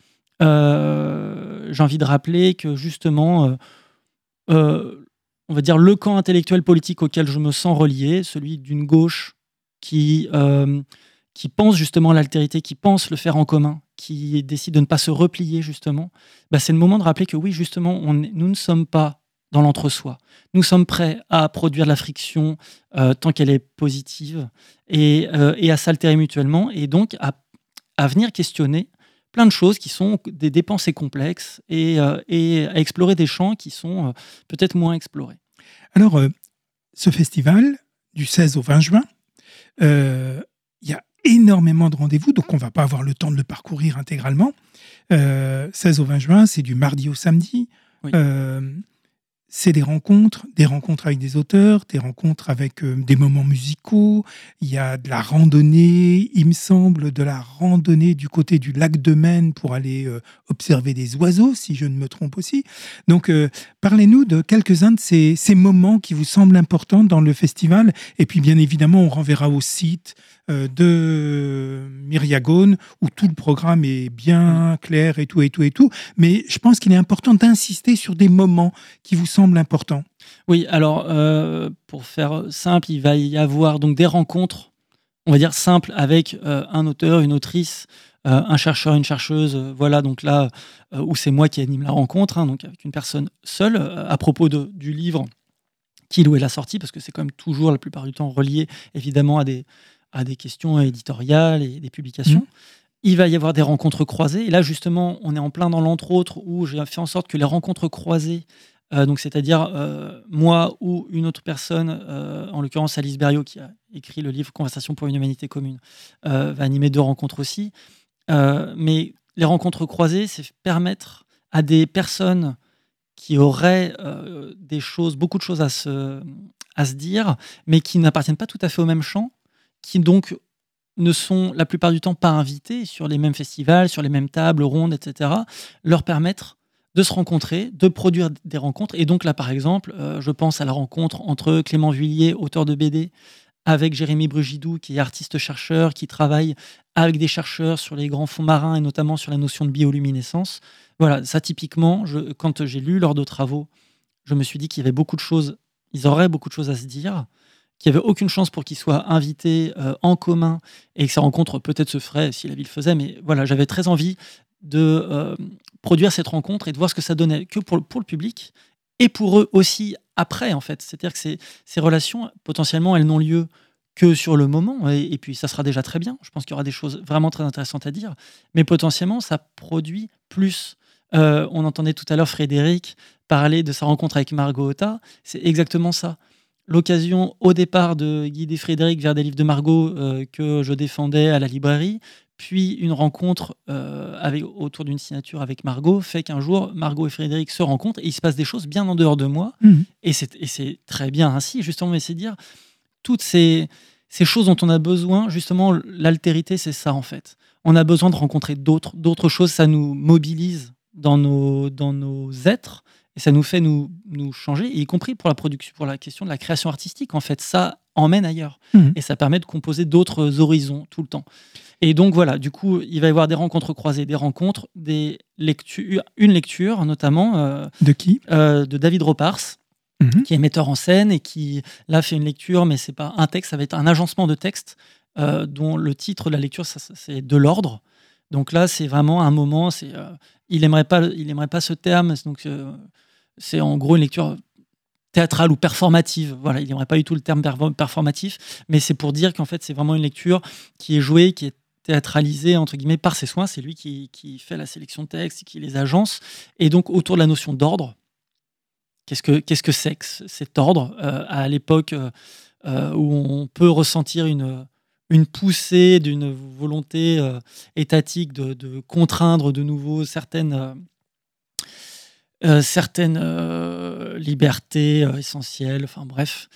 E: euh, j'ai envie de rappeler que justement, euh, euh, on va dire, le camp intellectuel politique auquel je me sens relié, celui d'une gauche qui, euh, qui pense justement l'altérité, qui pense le faire en commun, qui décide de ne pas se replier justement, bah, c'est le moment de rappeler que oui, justement, on est- nous ne sommes pas dans l'entre-soi. Nous sommes prêts à produire de la friction euh, tant qu'elle est positive et, euh, et à s'altérer mutuellement et donc à, à venir questionner plein de choses qui sont des, des pensées complexes et, euh, et à explorer des champs qui sont euh, peut-être moins explorés.
B: Alors, euh, ce festival, du seize au vingt juin, euh, il y a énormément de rendez-vous, donc on ne va pas avoir le temps de le parcourir intégralement. Euh, seize au vingt juin, c'est du mardi au samedi.
E: Oui.
B: Euh, c'est des rencontres, des rencontres avec des auteurs, des rencontres avec euh, des moments musicaux. Il y a de la randonnée, il me semble, de la randonnée du côté du lac de Maine pour aller euh, observer des oiseaux, si je ne me trompe aussi. Donc, euh, parlez-nous de quelques-uns de ces, ces moments qui vous semblent importants dans le festival. Et puis, bien évidemment, on renverra au site euh, de Myriagone, où tout le programme est bien clair et tout, et tout, et tout. Mais je pense qu'il est important d'insister sur des moments qui vous semblent importants.
E: Oui, alors euh, pour faire simple, il va y avoir donc des rencontres, on va dire simples, avec euh, un auteur, une autrice, euh, un chercheur, une chercheuse. euh, voilà, donc là euh, où c'est moi qui anime la rencontre, hein, donc avec une personne seule, euh, à propos de, du livre qu'il ou elle a sorti, parce que c'est quand même toujours la plupart du temps relié évidemment à des, à des questions éditoriales et des publications.
B: Mmh.
E: Il va y avoir des rencontres croisées. Et là, justement, on est en plein dans l'entre autres où j'ai fait en sorte que les rencontres croisées, euh, donc c'est-à-dire euh, moi ou une autre personne, euh, en l'occurrence Alice Berriot, qui a écrit le livre Conversation pour une humanité commune, euh, va animer deux rencontres aussi. Euh, mais les rencontres croisées, c'est permettre à des personnes qui auraient euh, des choses, beaucoup de choses à se, à se dire, mais qui n'appartiennent pas tout à fait au même champ, qui donc ne sont la plupart du temps pas invités sur les mêmes festivals, sur les mêmes tables rondes, et cetera, leur permettre de se rencontrer, de produire des rencontres. Et donc là, par exemple, euh, je pense à la rencontre entre Clément Vuillier, auteur de B D, avec Jérémy Brugidou, qui est artiste-chercheur, qui travaille avec des chercheurs sur les grands fonds marins et notamment sur la notion de bioluminescence. Voilà, ça typiquement, je, quand j'ai lu leurs deux travaux, je me suis dit qu'il y avait beaucoup de choses, ils auraient beaucoup de choses à se dire, qu'il n'y avait aucune chance pour qu'ils soient invités euh, en commun et que ces rencontres peut-être se feraient si la ville faisait. Mais voilà, j'avais très envie de euh, produire cette rencontre et de voir ce que ça donnait, que pour, pour le public et pour eux aussi après, en fait. C'est-à-dire que ces, ces relations, potentiellement, elles n'ont lieu que sur le moment, et, et puis ça sera déjà très bien. Je pense qu'il y aura des choses vraiment très intéressantes à dire, mais potentiellement, ça produit plus. Euh, on entendait tout à l'heure Frédéric parler de sa rencontre avec Margot Otta. C'est exactement ça. L'occasion, au départ, de guider Frédéric vers des livres de Margot euh, que je défendais à la librairie, puis une rencontre euh, avec, autour d'une signature avec Margot, fait qu'un jour, Margot et Frédéric se rencontrent et il se passe des choses bien en dehors de moi.
B: Mmh.
E: Et c'est, et c'est très bien ainsi, justement, mais c'est dire toutes ces, ces choses dont on a besoin, justement, l'altérité, c'est ça, en fait. On a besoin de rencontrer d'autres, d'autres choses, ça nous mobilise dans nos, dans nos êtres. Et ça nous fait nous, nous changer, y compris pour la production, pour la question de la création artistique. En fait, ça emmène ailleurs.
B: Mmh.
E: Et ça permet de composer d'autres horizons tout le temps. Et donc voilà, du coup, il va y avoir des rencontres croisées, des rencontres, des lectures, une lecture notamment euh,
B: De qui
E: euh, de David Ropars,
B: Mmh.
E: qui est metteur en scène et qui là fait une lecture, mais c'est pas un texte, ça va être un agencement de texte euh, dont le titre de la lecture, ça, ça, c'est De l'ordre. Donc là, c'est vraiment un moment. C'est, euh, il aimerait pas, il aimerait pas ce terme. Donc euh, c'est en gros une lecture théâtrale ou performative. Voilà, il n'aimerait pas du tout le terme performatif, mais c'est pour dire qu'en fait, c'est vraiment une lecture qui est jouée, qui est théâtralisée, entre guillemets, par ses soins. C'est lui qui, qui fait la sélection de textes, qui les agence. Et donc, autour de la notion d'ordre, qu'est-ce que, qu'est-ce que c'est que cet ordre euh, à l'époque euh, euh, où on peut ressentir une, une poussée d'une volonté euh, étatique de, de contraindre de nouveau certaines... Euh, Euh, certaines euh, libertés euh, essentielles, enfin bref.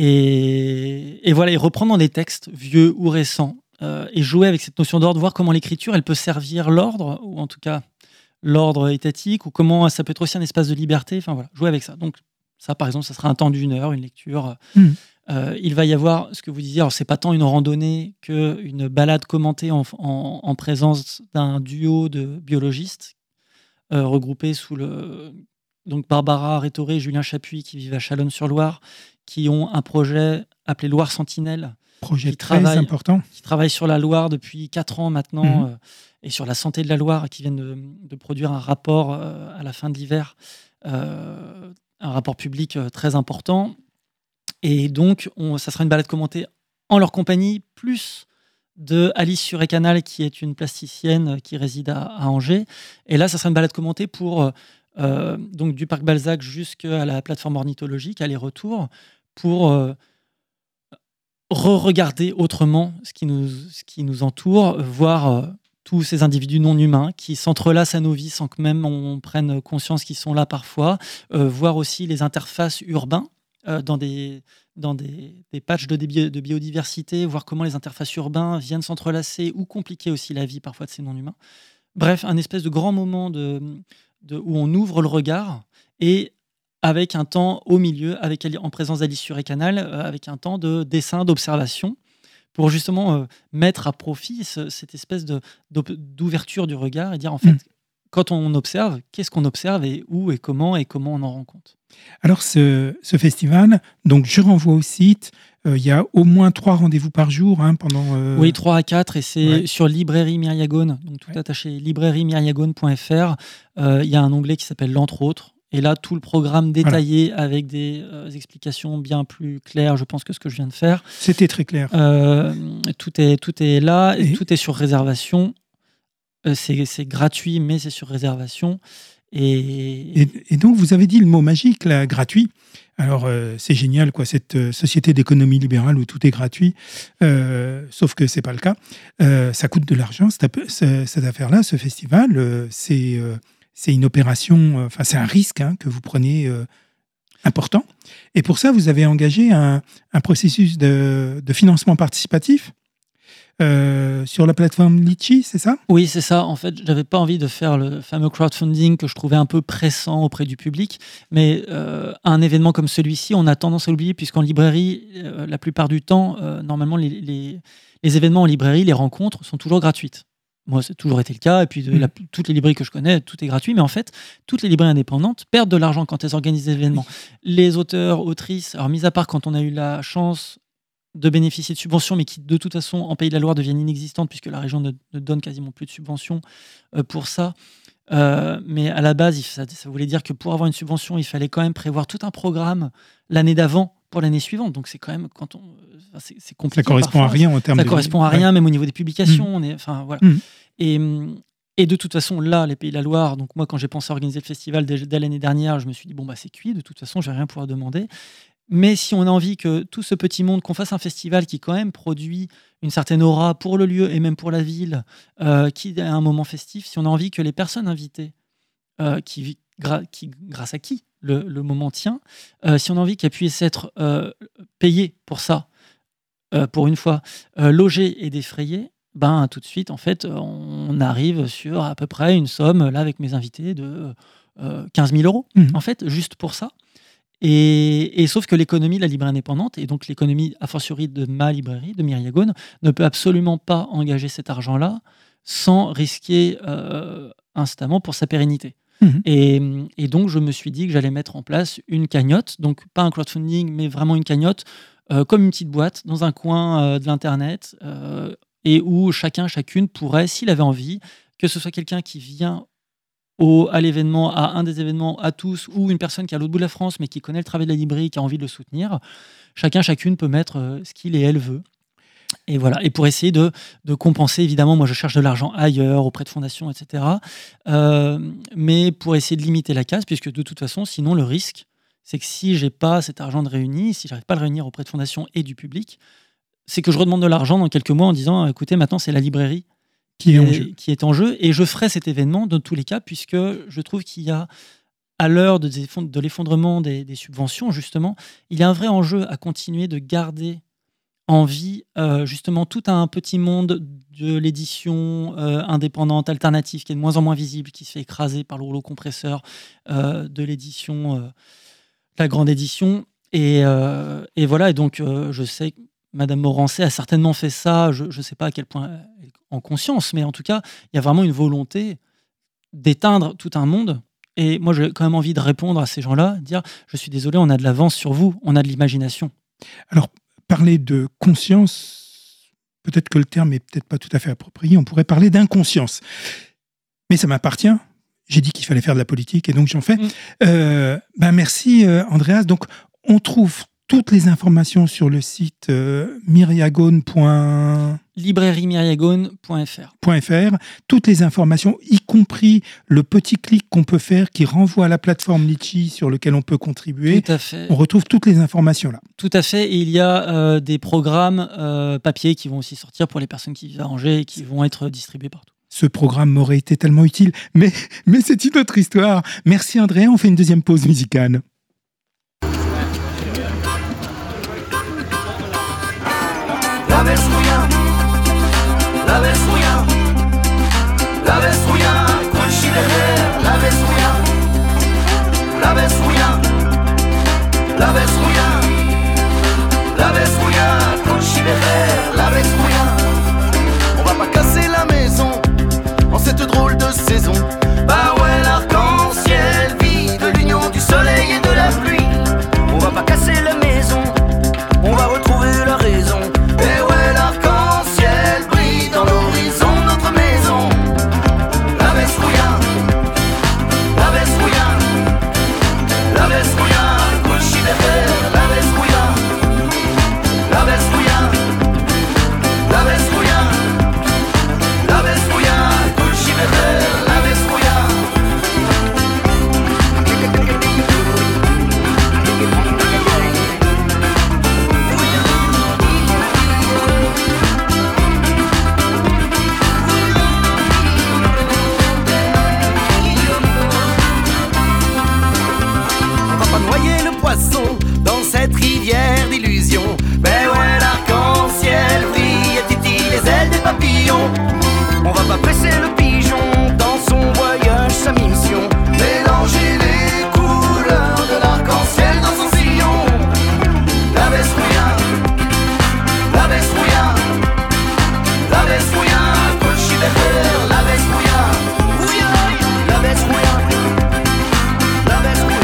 E: Et, et voilà, et reprendre dans des textes vieux ou récents euh, et jouer avec cette notion d'ordre, voir comment l'écriture, elle peut servir l'ordre, ou en tout cas l'ordre étatique, ou comment ça peut être aussi un espace de liberté, enfin voilà, jouer avec ça. Donc ça, par exemple, ça sera un temps d'une heure, une lecture.
B: Mmh.
E: Euh, il va y avoir, ce que vous disiez, alors c'est pas tant une randonnée qu'une balade commentée en, en, en présence d'un duo de biologistes Euh, regroupés sous le... Donc Barbara Rétoré et Julien Chapuis qui vivent à Chalonnes-sur-Loire, qui ont un projet appelé Loire Sentinelle,
B: Projet
E: qui
B: très
E: travaille,
B: important.
E: qui travaille sur la Loire depuis quatre ans maintenant,
B: Mmh.
E: euh, et sur la santé de la Loire, qui viennent de, de produire un rapport euh, à la fin de l'hiver, euh, un rapport public euh, très important. Et donc, on, ça sera une balade commentée en leur compagnie, plus de Alice Suret-Canal, qui est une plasticienne qui réside à, à Angers. Et là, ça sera une balade commentée pour, euh, donc, du parc Balzac jusqu'à la plateforme ornithologique, aller-retour, pour euh, re-regarder autrement ce qui nous, ce qui nous entoure, voir euh, tous ces individus non humains qui s'entrelacent à nos vies sans que même on prenne conscience qu'ils sont là parfois, euh, voir aussi les interfaces urbains euh, dans des, dans des, des patchs de, débi- de biodiversité, voir comment les interfaces urbains viennent s'entrelacer ou compliquer aussi la vie parfois de ces non humains. Bref, un espèce de grand moment de, de, où on ouvre le regard, et avec un temps au milieu, avec, en présence d'Alice Suret-Canal, euh, avec un temps de dessin, d'observation, pour justement euh, mettre à profit ce, cette espèce de, d'ouverture du regard et dire en fait, mmh. quand on observe, qu'est-ce qu'on observe et où et comment et comment on en rend compte.
B: Alors ce, ce festival, donc je renvoie au site, il euh, y a au moins trois rendez-vous par jour hein, pendant... Euh...
E: Oui, trois à quatre, et c'est ouais. sur Librairie Myriagone, donc tout
B: ouais.
E: attaché, librairie myriagone point f r. Il euh, y a un onglet qui s'appelle l'entre autres. Et là, tout le programme détaillé voilà. avec des euh, explications bien plus claires, je pense, que ce que je viens de faire.
B: C'était très clair.
E: Euh, tout, est, tout est là, et, et tout est sur réservation. Euh, c'est, c'est gratuit, mais c'est sur réservation. Et...
B: Et, et donc, vous avez dit le mot magique, là, gratuit. Alors, euh, c'est génial, quoi, cette euh, société d'économie libérale où tout est gratuit, euh, sauf que ce n'est pas le cas. Euh, ça coûte de l'argent, cette, cette, cette affaire-là, ce festival, euh, c'est... Euh, C'est une opération, enfin, c'est un risque hein, que vous prenez euh, important. Et pour ça, vous avez engagé un, un processus de, de financement participatif euh, sur la plateforme Litchi, c'est ça ?
E: Oui, c'est ça. En fait, je n'avais pas envie de faire le fameux crowdfunding que je trouvais un peu pressant auprès du public. Mais euh, un événement comme celui-ci, on a tendance à l'oublier, puisqu'en librairie, euh, la plupart du temps, euh, normalement, les, les, les événements en librairie, les rencontres sont toujours gratuites. Moi, c'est toujours été le cas. Et puis, de la, toutes les librairies que je connais, tout est gratuit. Mais en fait, toutes les librairies indépendantes perdent de l'argent quand elles organisent des événements. Les auteurs, autrices, alors mis à part quand on a eu la chance de bénéficier de subventions, mais qui, de toute façon, en Pays de la Loire, deviennent inexistantes puisque la région ne, ne donne quasiment plus de subventions euh, pour ça. Euh, mais à la base, il, ça, ça voulait dire que pour avoir une subvention, il fallait quand même prévoir tout un programme l'année d'avant pour l'année suivante. Donc, c'est quand même, quand on, c'est, c'est compliqué.
B: Ça correspond
E: parfois.
B: à rien en termes
E: ça
B: de...
E: Ça correspond à rien, ouais. Même au niveau des publications. Mmh. On est, enfin, voilà. Mmh. Et, et de toute façon, là, les Pays de la Loire, donc moi, quand j'ai pensé à organiser le festival dès, dès l'année dernière, je me suis dit, bon, bah, c'est cuit, de toute façon, je vais rien pouvoir demander. Mais si on a envie que tout ce petit monde, qu'on fasse un festival qui, quand même, produit une certaine aura pour le lieu et même pour la ville, euh, qui a un moment festif, si on a envie que les personnes invitées, euh, qui, gra- qui, grâce à qui le, le moment tient, euh, si on a envie qu'elles puissent être euh, payées pour ça, euh, pour une fois, euh, logées et défrayées, ben, tout de suite, en fait, on arrive sur à peu près une somme, là, avec mes invités, de euh, quinze mille euros, mmh. en fait, juste pour ça. Et, et sauf que l'économie de la librairie indépendante, et donc l'économie, a fortiori, de ma librairie, de Myriagone, ne peut absolument pas engager cet argent-là sans risquer euh, instamment pour sa pérennité. Mmh. Et, et donc, je me suis dit que j'allais mettre en place une cagnotte, donc pas un crowdfunding, mais vraiment une cagnotte, euh, comme une petite boîte, dans un coin euh, de l'Internet, euh, et où chacun, chacune pourrait, s'il avait envie, que ce soit quelqu'un qui vient au, à l'événement, à un des événements, à tous, ou une personne qui est à l'autre bout de la France, mais qui connaît le travail de la librairie, qui a envie de le soutenir, chacun, chacune peut mettre euh, ce qu'il et elle veut. Et voilà. Et pour essayer de, de compenser, évidemment, moi je cherche de l'argent ailleurs, auprès de fondations, et cetera. Euh, mais pour essayer de limiter la casse, puisque de toute façon, sinon le risque, c'est que si j'ai pas cet argent de réuni, si j'arrive pas à le réunir auprès de fondations et du public, c'est que je redemande de l'argent dans quelques mois en disant, écoutez, maintenant c'est la librairie qui est, en jeu. qui est en jeu, et je ferai cet événement dans tous les cas, puisque je trouve qu'il y a, à l'heure de, de l'effondrement des, des subventions, justement, il y a un vrai enjeu à continuer de garder en vie, euh, justement, tout un petit monde de l'édition euh, indépendante, alternative, qui est de moins en moins visible, qui se fait écraser par le rouleau compresseur euh, de l'édition, euh, la grande édition. Et, euh, et voilà, et donc euh, je sais que Madame Morancet a certainement fait ça, je ne sais pas à quel point en conscience, mais en tout cas, il y a vraiment une volonté d'éteindre tout un monde. Et moi, j'ai quand même envie de répondre à ces gens-là, dire, je suis désolé, on a de l'avance sur vous, on a de l'imagination.
B: Alors, parler de conscience, peut-être que le terme est peut-être pas tout à fait approprié, on pourrait parler d'inconscience. Mais ça m'appartient. J'ai dit qu'il fallait faire de la politique et donc j'en fais. Mmh. Euh, ben merci euh, Andreas. Donc on trouve toutes les informations sur le site euh, myriagone.
E: librairie myriagone point f r.
B: Toutes les informations, y compris le petit clic qu'on peut faire qui renvoie à la plateforme Litchi sur lequel on peut contribuer.
E: Tout à fait.
B: On retrouve toutes les informations là.
E: Tout à fait. Et il y a euh, des programmes euh, papier qui vont aussi sortir pour les personnes qui vivent à Angers et qui vont être distribués partout.
B: Ce programme m'aurait été tellement utile, mais, mais c'est une autre histoire. Merci André, on fait une deuxième pause musicale.
F: La vesruja, la vesruja, la vesruja, kulši veher, la vesruja, la vesruja, la vesruja, la vesruja, kulši veher, la vesruja. On va pas casser la maison en cette drôle de saison. Bah ouais, l'arc-en-ciel vit de l'union du soleil et de la pluie. On va pas casser la maison, on va retrouver la raison. Et ouais, l'arc-en-ciel brille dans l'horizon de notre maison. La vesruja, la vesruja, la vesruja, kulši veher, la vesruja, la vesruja, la vesruja, la vesruja, kulši veher, la vesruja. Dans cette rivière d'illusions, ben ouais, l'arc-en-ciel brille et titille les ailes des papillons. On va pas presser le pigeon dans son voyage, sa mission, mélanger les couleurs de l'arc-en-ciel dans son sillon. La vesruja, la vesruja, la vesruja, kulši veher, la vesruja, la vesruja, la vesruja.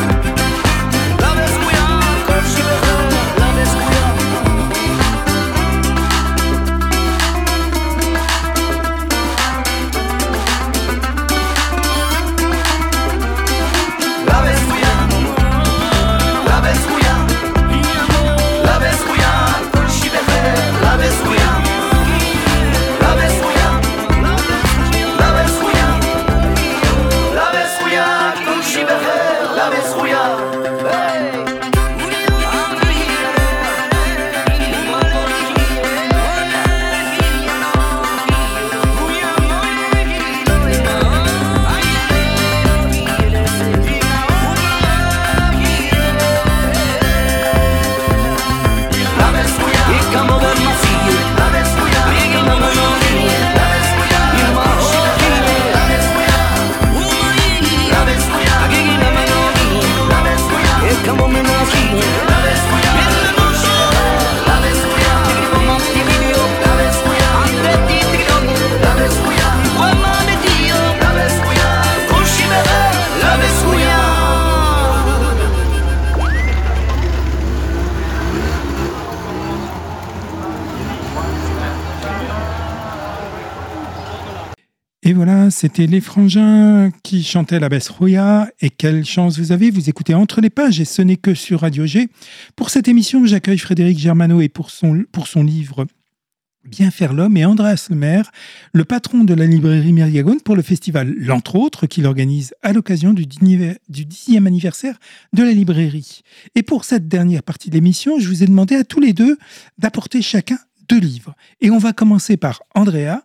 B: Et voilà, c'était les Frangins qui chantaient la vesruja. Et quelle chance vous avez, vous écoutez Entre les pages et ce n'est que sur Radio G. Pour cette émission, j'accueille Frédéric Germano et pour son, pour son livre Bien faire l'homme et Andreas Lemaire, le patron de la librairie Myriagone pour le festival L'Entre autres qu'il organise à l'occasion du, du dixième anniversaire de la librairie. Et pour cette dernière partie de l'émission, je vous ai demandé à tous les deux d'apporter chacun deux livres. Et on va commencer par Andrea.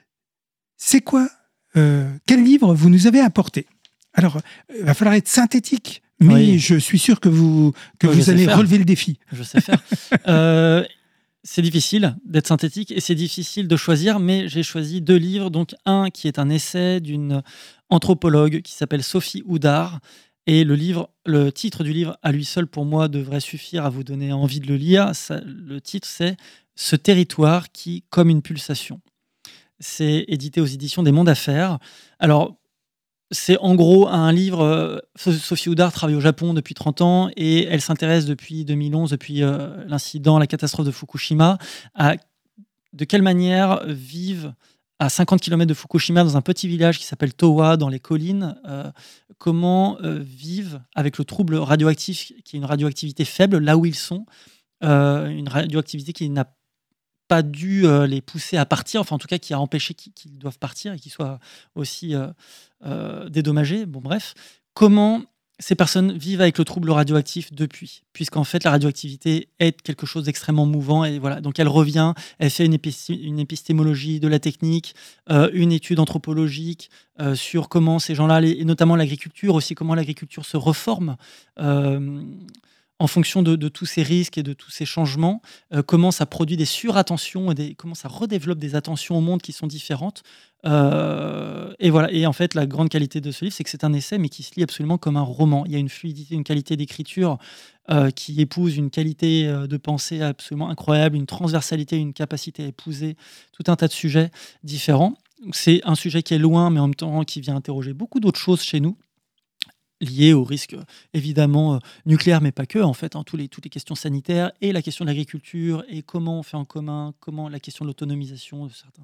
B: C'est quoi euh, Quel livre vous nous avez apporté? Alors, il va falloir être synthétique, mais oui. je suis sûr que vous, que oui, vous allez faire. relever le défi.
E: Je sais faire. euh, c'est difficile d'être synthétique et c'est difficile de choisir, mais j'ai choisi deux livres. Donc, un qui est un essai d'une anthropologue qui s'appelle Sophie Houdard. Et le, livre, le titre du livre, à lui seul, pour moi, devrait suffire à vous donner envie de le lire. Ça, le titre, c'est « Ce territoire qui, comme une pulsation ». C'est édité aux éditions des Mondes Affaires. Alors, c'est en gros un livre. Euh, Sophie Houdard travaille au Japon depuis trente ans et elle s'intéresse depuis deux mille onze, depuis euh, l'incident, la catastrophe de Fukushima, à de quelle manière vivent à cinquante kilomètres de Fukushima, dans un petit village qui s'appelle Towa, dans les collines, euh, comment euh, vivent avec le trouble radioactif, qui est une radioactivité faible, là où ils sont, euh, une radioactivité qui n'a pas dû euh, les pousser à partir, enfin en tout cas qui a empêché qu'ils, qu'ils doivent partir et qu'ils soient aussi euh, euh, dédommagés. Bon bref, comment ces personnes vivent avec le trouble radioactif depuis, puisqu'en fait la radioactivité est quelque chose d'extrêmement mouvant et voilà. Donc elle revient, elle fait une, épisté- une épistémologie de la technique, euh, une étude anthropologique euh, sur comment ces gens-là, les- et notamment l'agriculture aussi, comment l'agriculture se reforme. Euh, en fonction de, de tous ces risques et de tous ces changements, euh, comment ça produit des surattentions et des, comment ça redéveloppe des attentions au monde qui sont différentes. Euh, et voilà. Et en fait, la grande qualité de ce livre, c'est que c'est un essai, mais qui se lit absolument comme un roman. Il y a une fluidité, une qualité d'écriture euh, qui épouse une qualité euh, de pensée absolument incroyable, une transversalité, une capacité à épouser tout un tas de sujets différents. C'est un sujet qui est loin, mais en même temps qui vient interroger beaucoup d'autres choses chez nous, liées au risque évidemment euh, nucléaire, mais pas que, en fait, hein, tous les, toutes les questions sanitaires et la question de l'agriculture et comment on fait en commun, comment la question de l'autonomisation de, certains,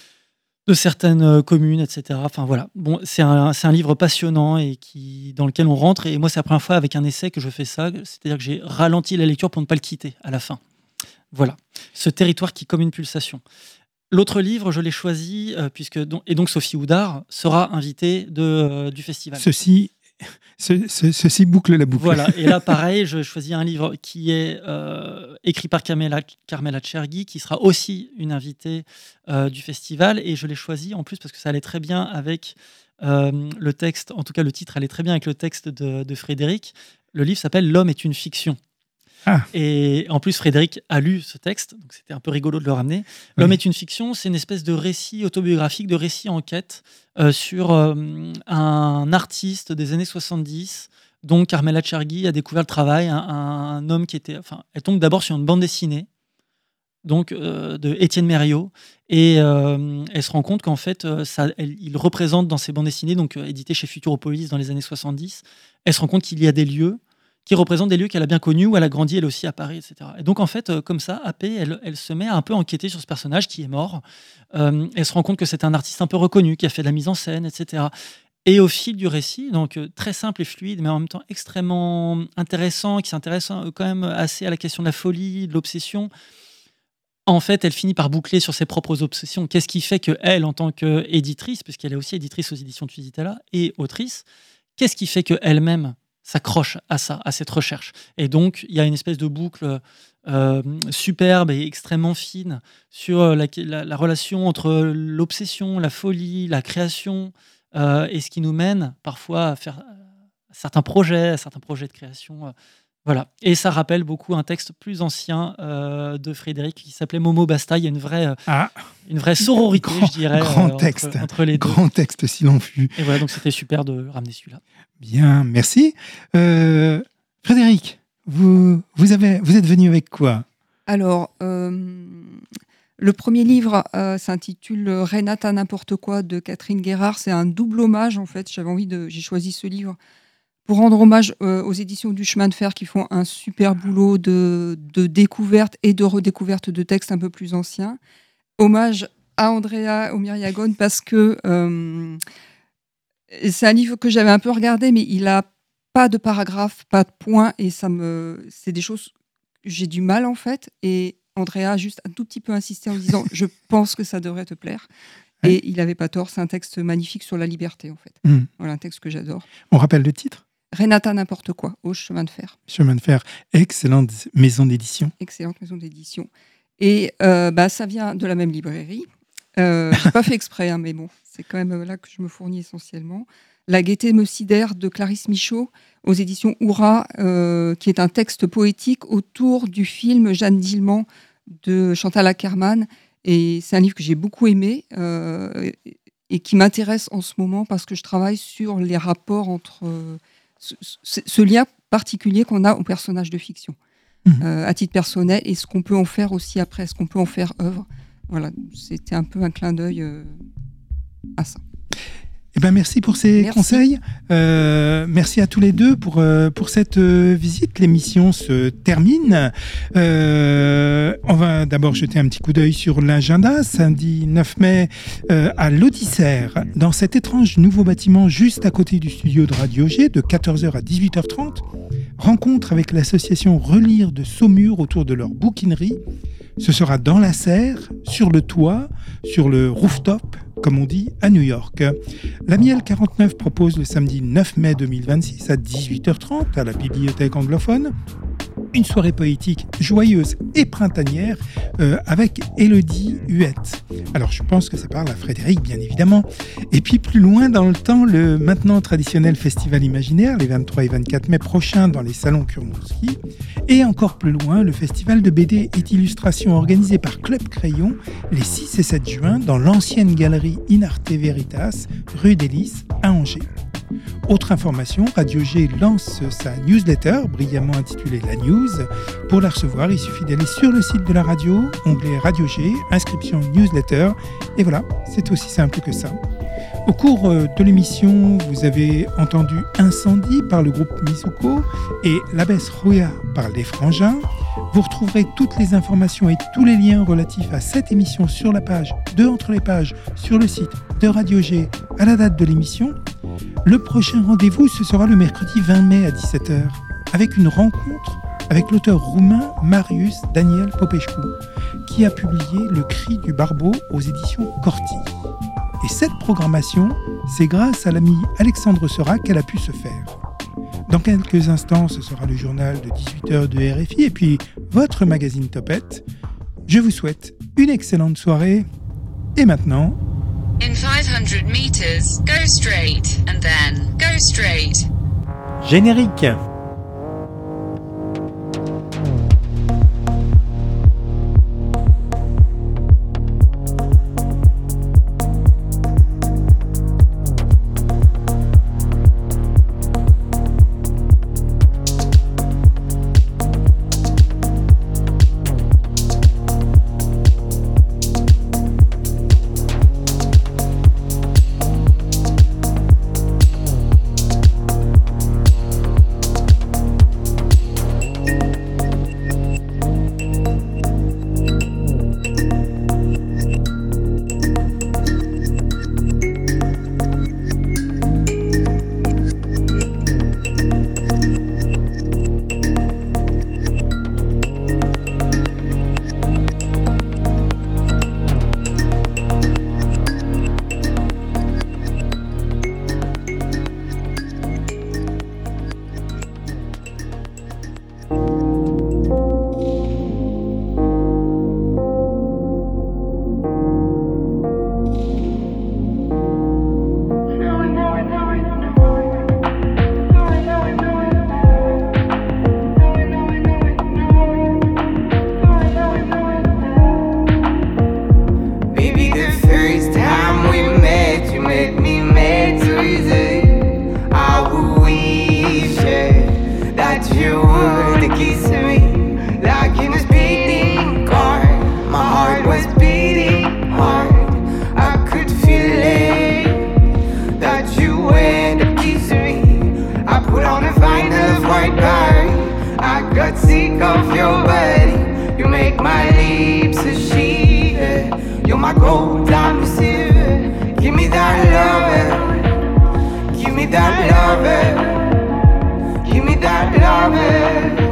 E: de certaines euh, communes, et cetera. Enfin voilà, bon, c'est un, c'est un livre passionnant et qui, dans lequel on rentre. Et moi, c'est la première fois avec un essai que je fais ça, c'est-à-dire que j'ai ralenti la lecture pour ne pas le quitter à la fin. Voilà, ce territoire qui comme une pulsation. L'autre livre, je l'ai choisi, euh, puisque, donc, et donc Sophie Houdard sera invitée de, euh, du festival.
B: Ceci Ce, ce, ceci boucle la boucle.
E: Voilà, et là pareil, je choisis un livre qui est euh, écrit par Carmela, Carmela Chergui, qui sera aussi une invitée euh, du festival, et je l'ai choisi en plus parce que ça allait très bien avec euh, le texte, en tout cas le titre allait très bien avec le texte de, de Frédéric. Le livre s'appelle « L'homme est une fiction ».
B: Ah.
E: Et en plus, Frédéric a lu ce texte, donc c'était un peu rigolo de le ramener. L'homme oui. est une fiction, c'est une espèce de récit autobiographique, de récit enquête euh, sur euh, un artiste des années soixante-dix, dont Carmela Chergui a découvert le travail, un, un homme qui était... Enfin, elle tombe d'abord sur une bande dessinée, donc euh, de Étienne Merriot, et euh, elle se rend compte qu'en fait, euh, ça, elle, il représente dans ses bandes dessinées, donc euh, éditées chez Futuropolis dans les années soixante-dix, elle se rend compte qu'il y a des lieux qui représentent des lieux qu'elle a bien connus, où elle a grandi elle aussi à Paris, et cetera. Et donc en fait, euh, comme ça, A P, elle, elle se met à un peu enquêter sur ce personnage qui est mort. Euh, elle se rend compte que c'est un artiste un peu reconnu, qui a fait de la mise en scène, et cetera. Et au fil du récit, donc euh, très simple et fluide, mais en même temps extrêmement intéressant, qui s'intéresse euh, quand même assez à la question de la folie, de l'obsession, en fait, elle finit par boucler sur ses propres obsessions. Qu'est-ce qui fait qu'elle, en tant qu'éditrice, puisqu'elle est aussi éditrice aux éditions Tusitala et autrice, qu'est-ce qui fait qu'elle-même s'accroche à ça, à cette recherche. Et donc, il y a une espèce de boucle euh, superbe et extrêmement fine sur la, la, la relation entre l'obsession, la folie, la création, euh, et ce qui nous mène parfois à faire certains projets, certains projets de création. Euh, voilà. Et ça rappelle beaucoup un texte plus ancien euh, de Frédéric qui s'appelait Momo Basta. Il y a une vraie, euh,
B: ah,
E: une vraie sororité,
B: grand,
E: je dirais,
B: grand
E: euh,
B: texte,
E: entre, entre les deux.
B: Grand texte, s'il en fut.
E: Et voilà, donc c'était super de ramener celui-là.
B: Bien, merci. Euh, Frédéric, vous, vous, avez, vous êtes venu avec quoi ?
C: Alors, euh, le premier livre euh, s'intitule Renata n'importe quoi de Catherine Guérard. C'est un double hommage, en fait. J'avais envie de, j'ai choisi ce livre pour rendre hommage euh, aux éditions du Chemin de Fer qui font un super boulot de, de découverte et de redécouverte de textes un peu plus anciens. Hommage à Andrea Omiriagone parce que euh, c'est un livre que j'avais un peu regardé, mais il n'a pas de paragraphe, pas de point, et ça me, c'est des choses que j'ai du mal en fait. Et Andrea a juste un tout petit peu insisté en disant « je pense que ça devrait te plaire ». Et ouais. Il n'avait pas tort, c'est un texte magnifique sur la liberté en fait. Mmh. Voilà, un texte que j'adore.
B: On rappelle le titre ?
C: Renata n'importe quoi, au Chemin de Fer.
B: Chemin de Fer, excellente maison d'édition.
C: Excellente maison d'édition. Et euh, bah, ça vient de la même librairie. Euh, je n'ai pas fait exprès, hein, mais bon, c'est quand même là que je me fournis essentiellement. La gaieté me sidère de Clarisse Michaud aux éditions Oura, euh, qui est un texte poétique autour du film Jeanne Dillman de Chantal Akerman. Et c'est un livre que j'ai beaucoup aimé euh, et qui m'intéresse en ce moment parce que je travaille sur les rapports entre euh, ce, ce, ce lien particulier qu'on a au personnage de fiction, mmh. euh, à titre personnel, et ce qu'on peut en faire aussi après, ce qu'on peut en faire œuvre. Voilà, c'était un peu un clin d'œil euh, à ça.
B: Eh ben, merci pour ces
C: Merci.
B: conseils. Euh, merci à tous les deux pour, euh, pour cette euh, visite. L'émission se termine. Euh, on va d'abord jeter un petit coup d'œil sur l'agenda. Samedi neuf mai euh, à l'Odyssère, dans cet étrange nouveau bâtiment juste à côté du studio de Radio G, de quatorze heures à dix-huit heures trente. Rencontre avec l'association Relire de Saumur autour de leur bouquinerie. Ce sera dans la serre, sur le toit, sur le rooftop, comme on dit, à New York. La Miel quarante-neuf propose le samedi neuf mai deux mille vingt-six à dix-huit heures trente à la bibliothèque anglophone une soirée poétique joyeuse et printanière euh, avec Élodie Huette. Alors je pense que ça parle à Frédéric, bien évidemment. Et puis plus loin dans le temps, le maintenant traditionnel festival imaginaire, les vingt-trois et vingt-quatre mai prochains dans les salons Kurmowski. Et encore plus loin, le festival de B D et d'illustration organisé par Club Crayon les six et sept juin dans l'ancienne galerie In Arte Veritas, rue des Lys, à Angers. Autre information, Radio G lance sa newsletter, brillamment intitulée La News. Pour la recevoir, il suffit d'aller sur le site de la radio, onglet Radio G, inscription newsletter, et voilà, c'est aussi simple que ça. Au cours de l'émission, vous avez entendu Incendie par le groupe Mizuko et L'Abbesse Rouya par Les Frangins. Vous retrouverez toutes les informations et tous les liens relatifs à cette émission sur la page de Entre les Pages, sur le site de Radio G à la date de l'émission. Le prochain rendez-vous, ce sera le mercredi vingt mai à dix-sept heures, avec une rencontre avec l'auteur roumain Marius Daniel Popescu, qui a publié Le Cri du Barbeau aux éditions Corti. Et cette programmation, c'est grâce à l'ami Alexandre Sera qu'elle a pu se faire. Dans quelques instants, ce sera le journal de dix-huit heures de R F I et puis votre magazine Topette. Je vous souhaite une excellente soirée. Et maintenant...
A: In five hundred meters, go straight, and then go straight.
G: Générique.
F: sick of your body. You make my lips a shiver. You're my gold, I'm silver. Give me that lover. Give me that lover. Give me that lover.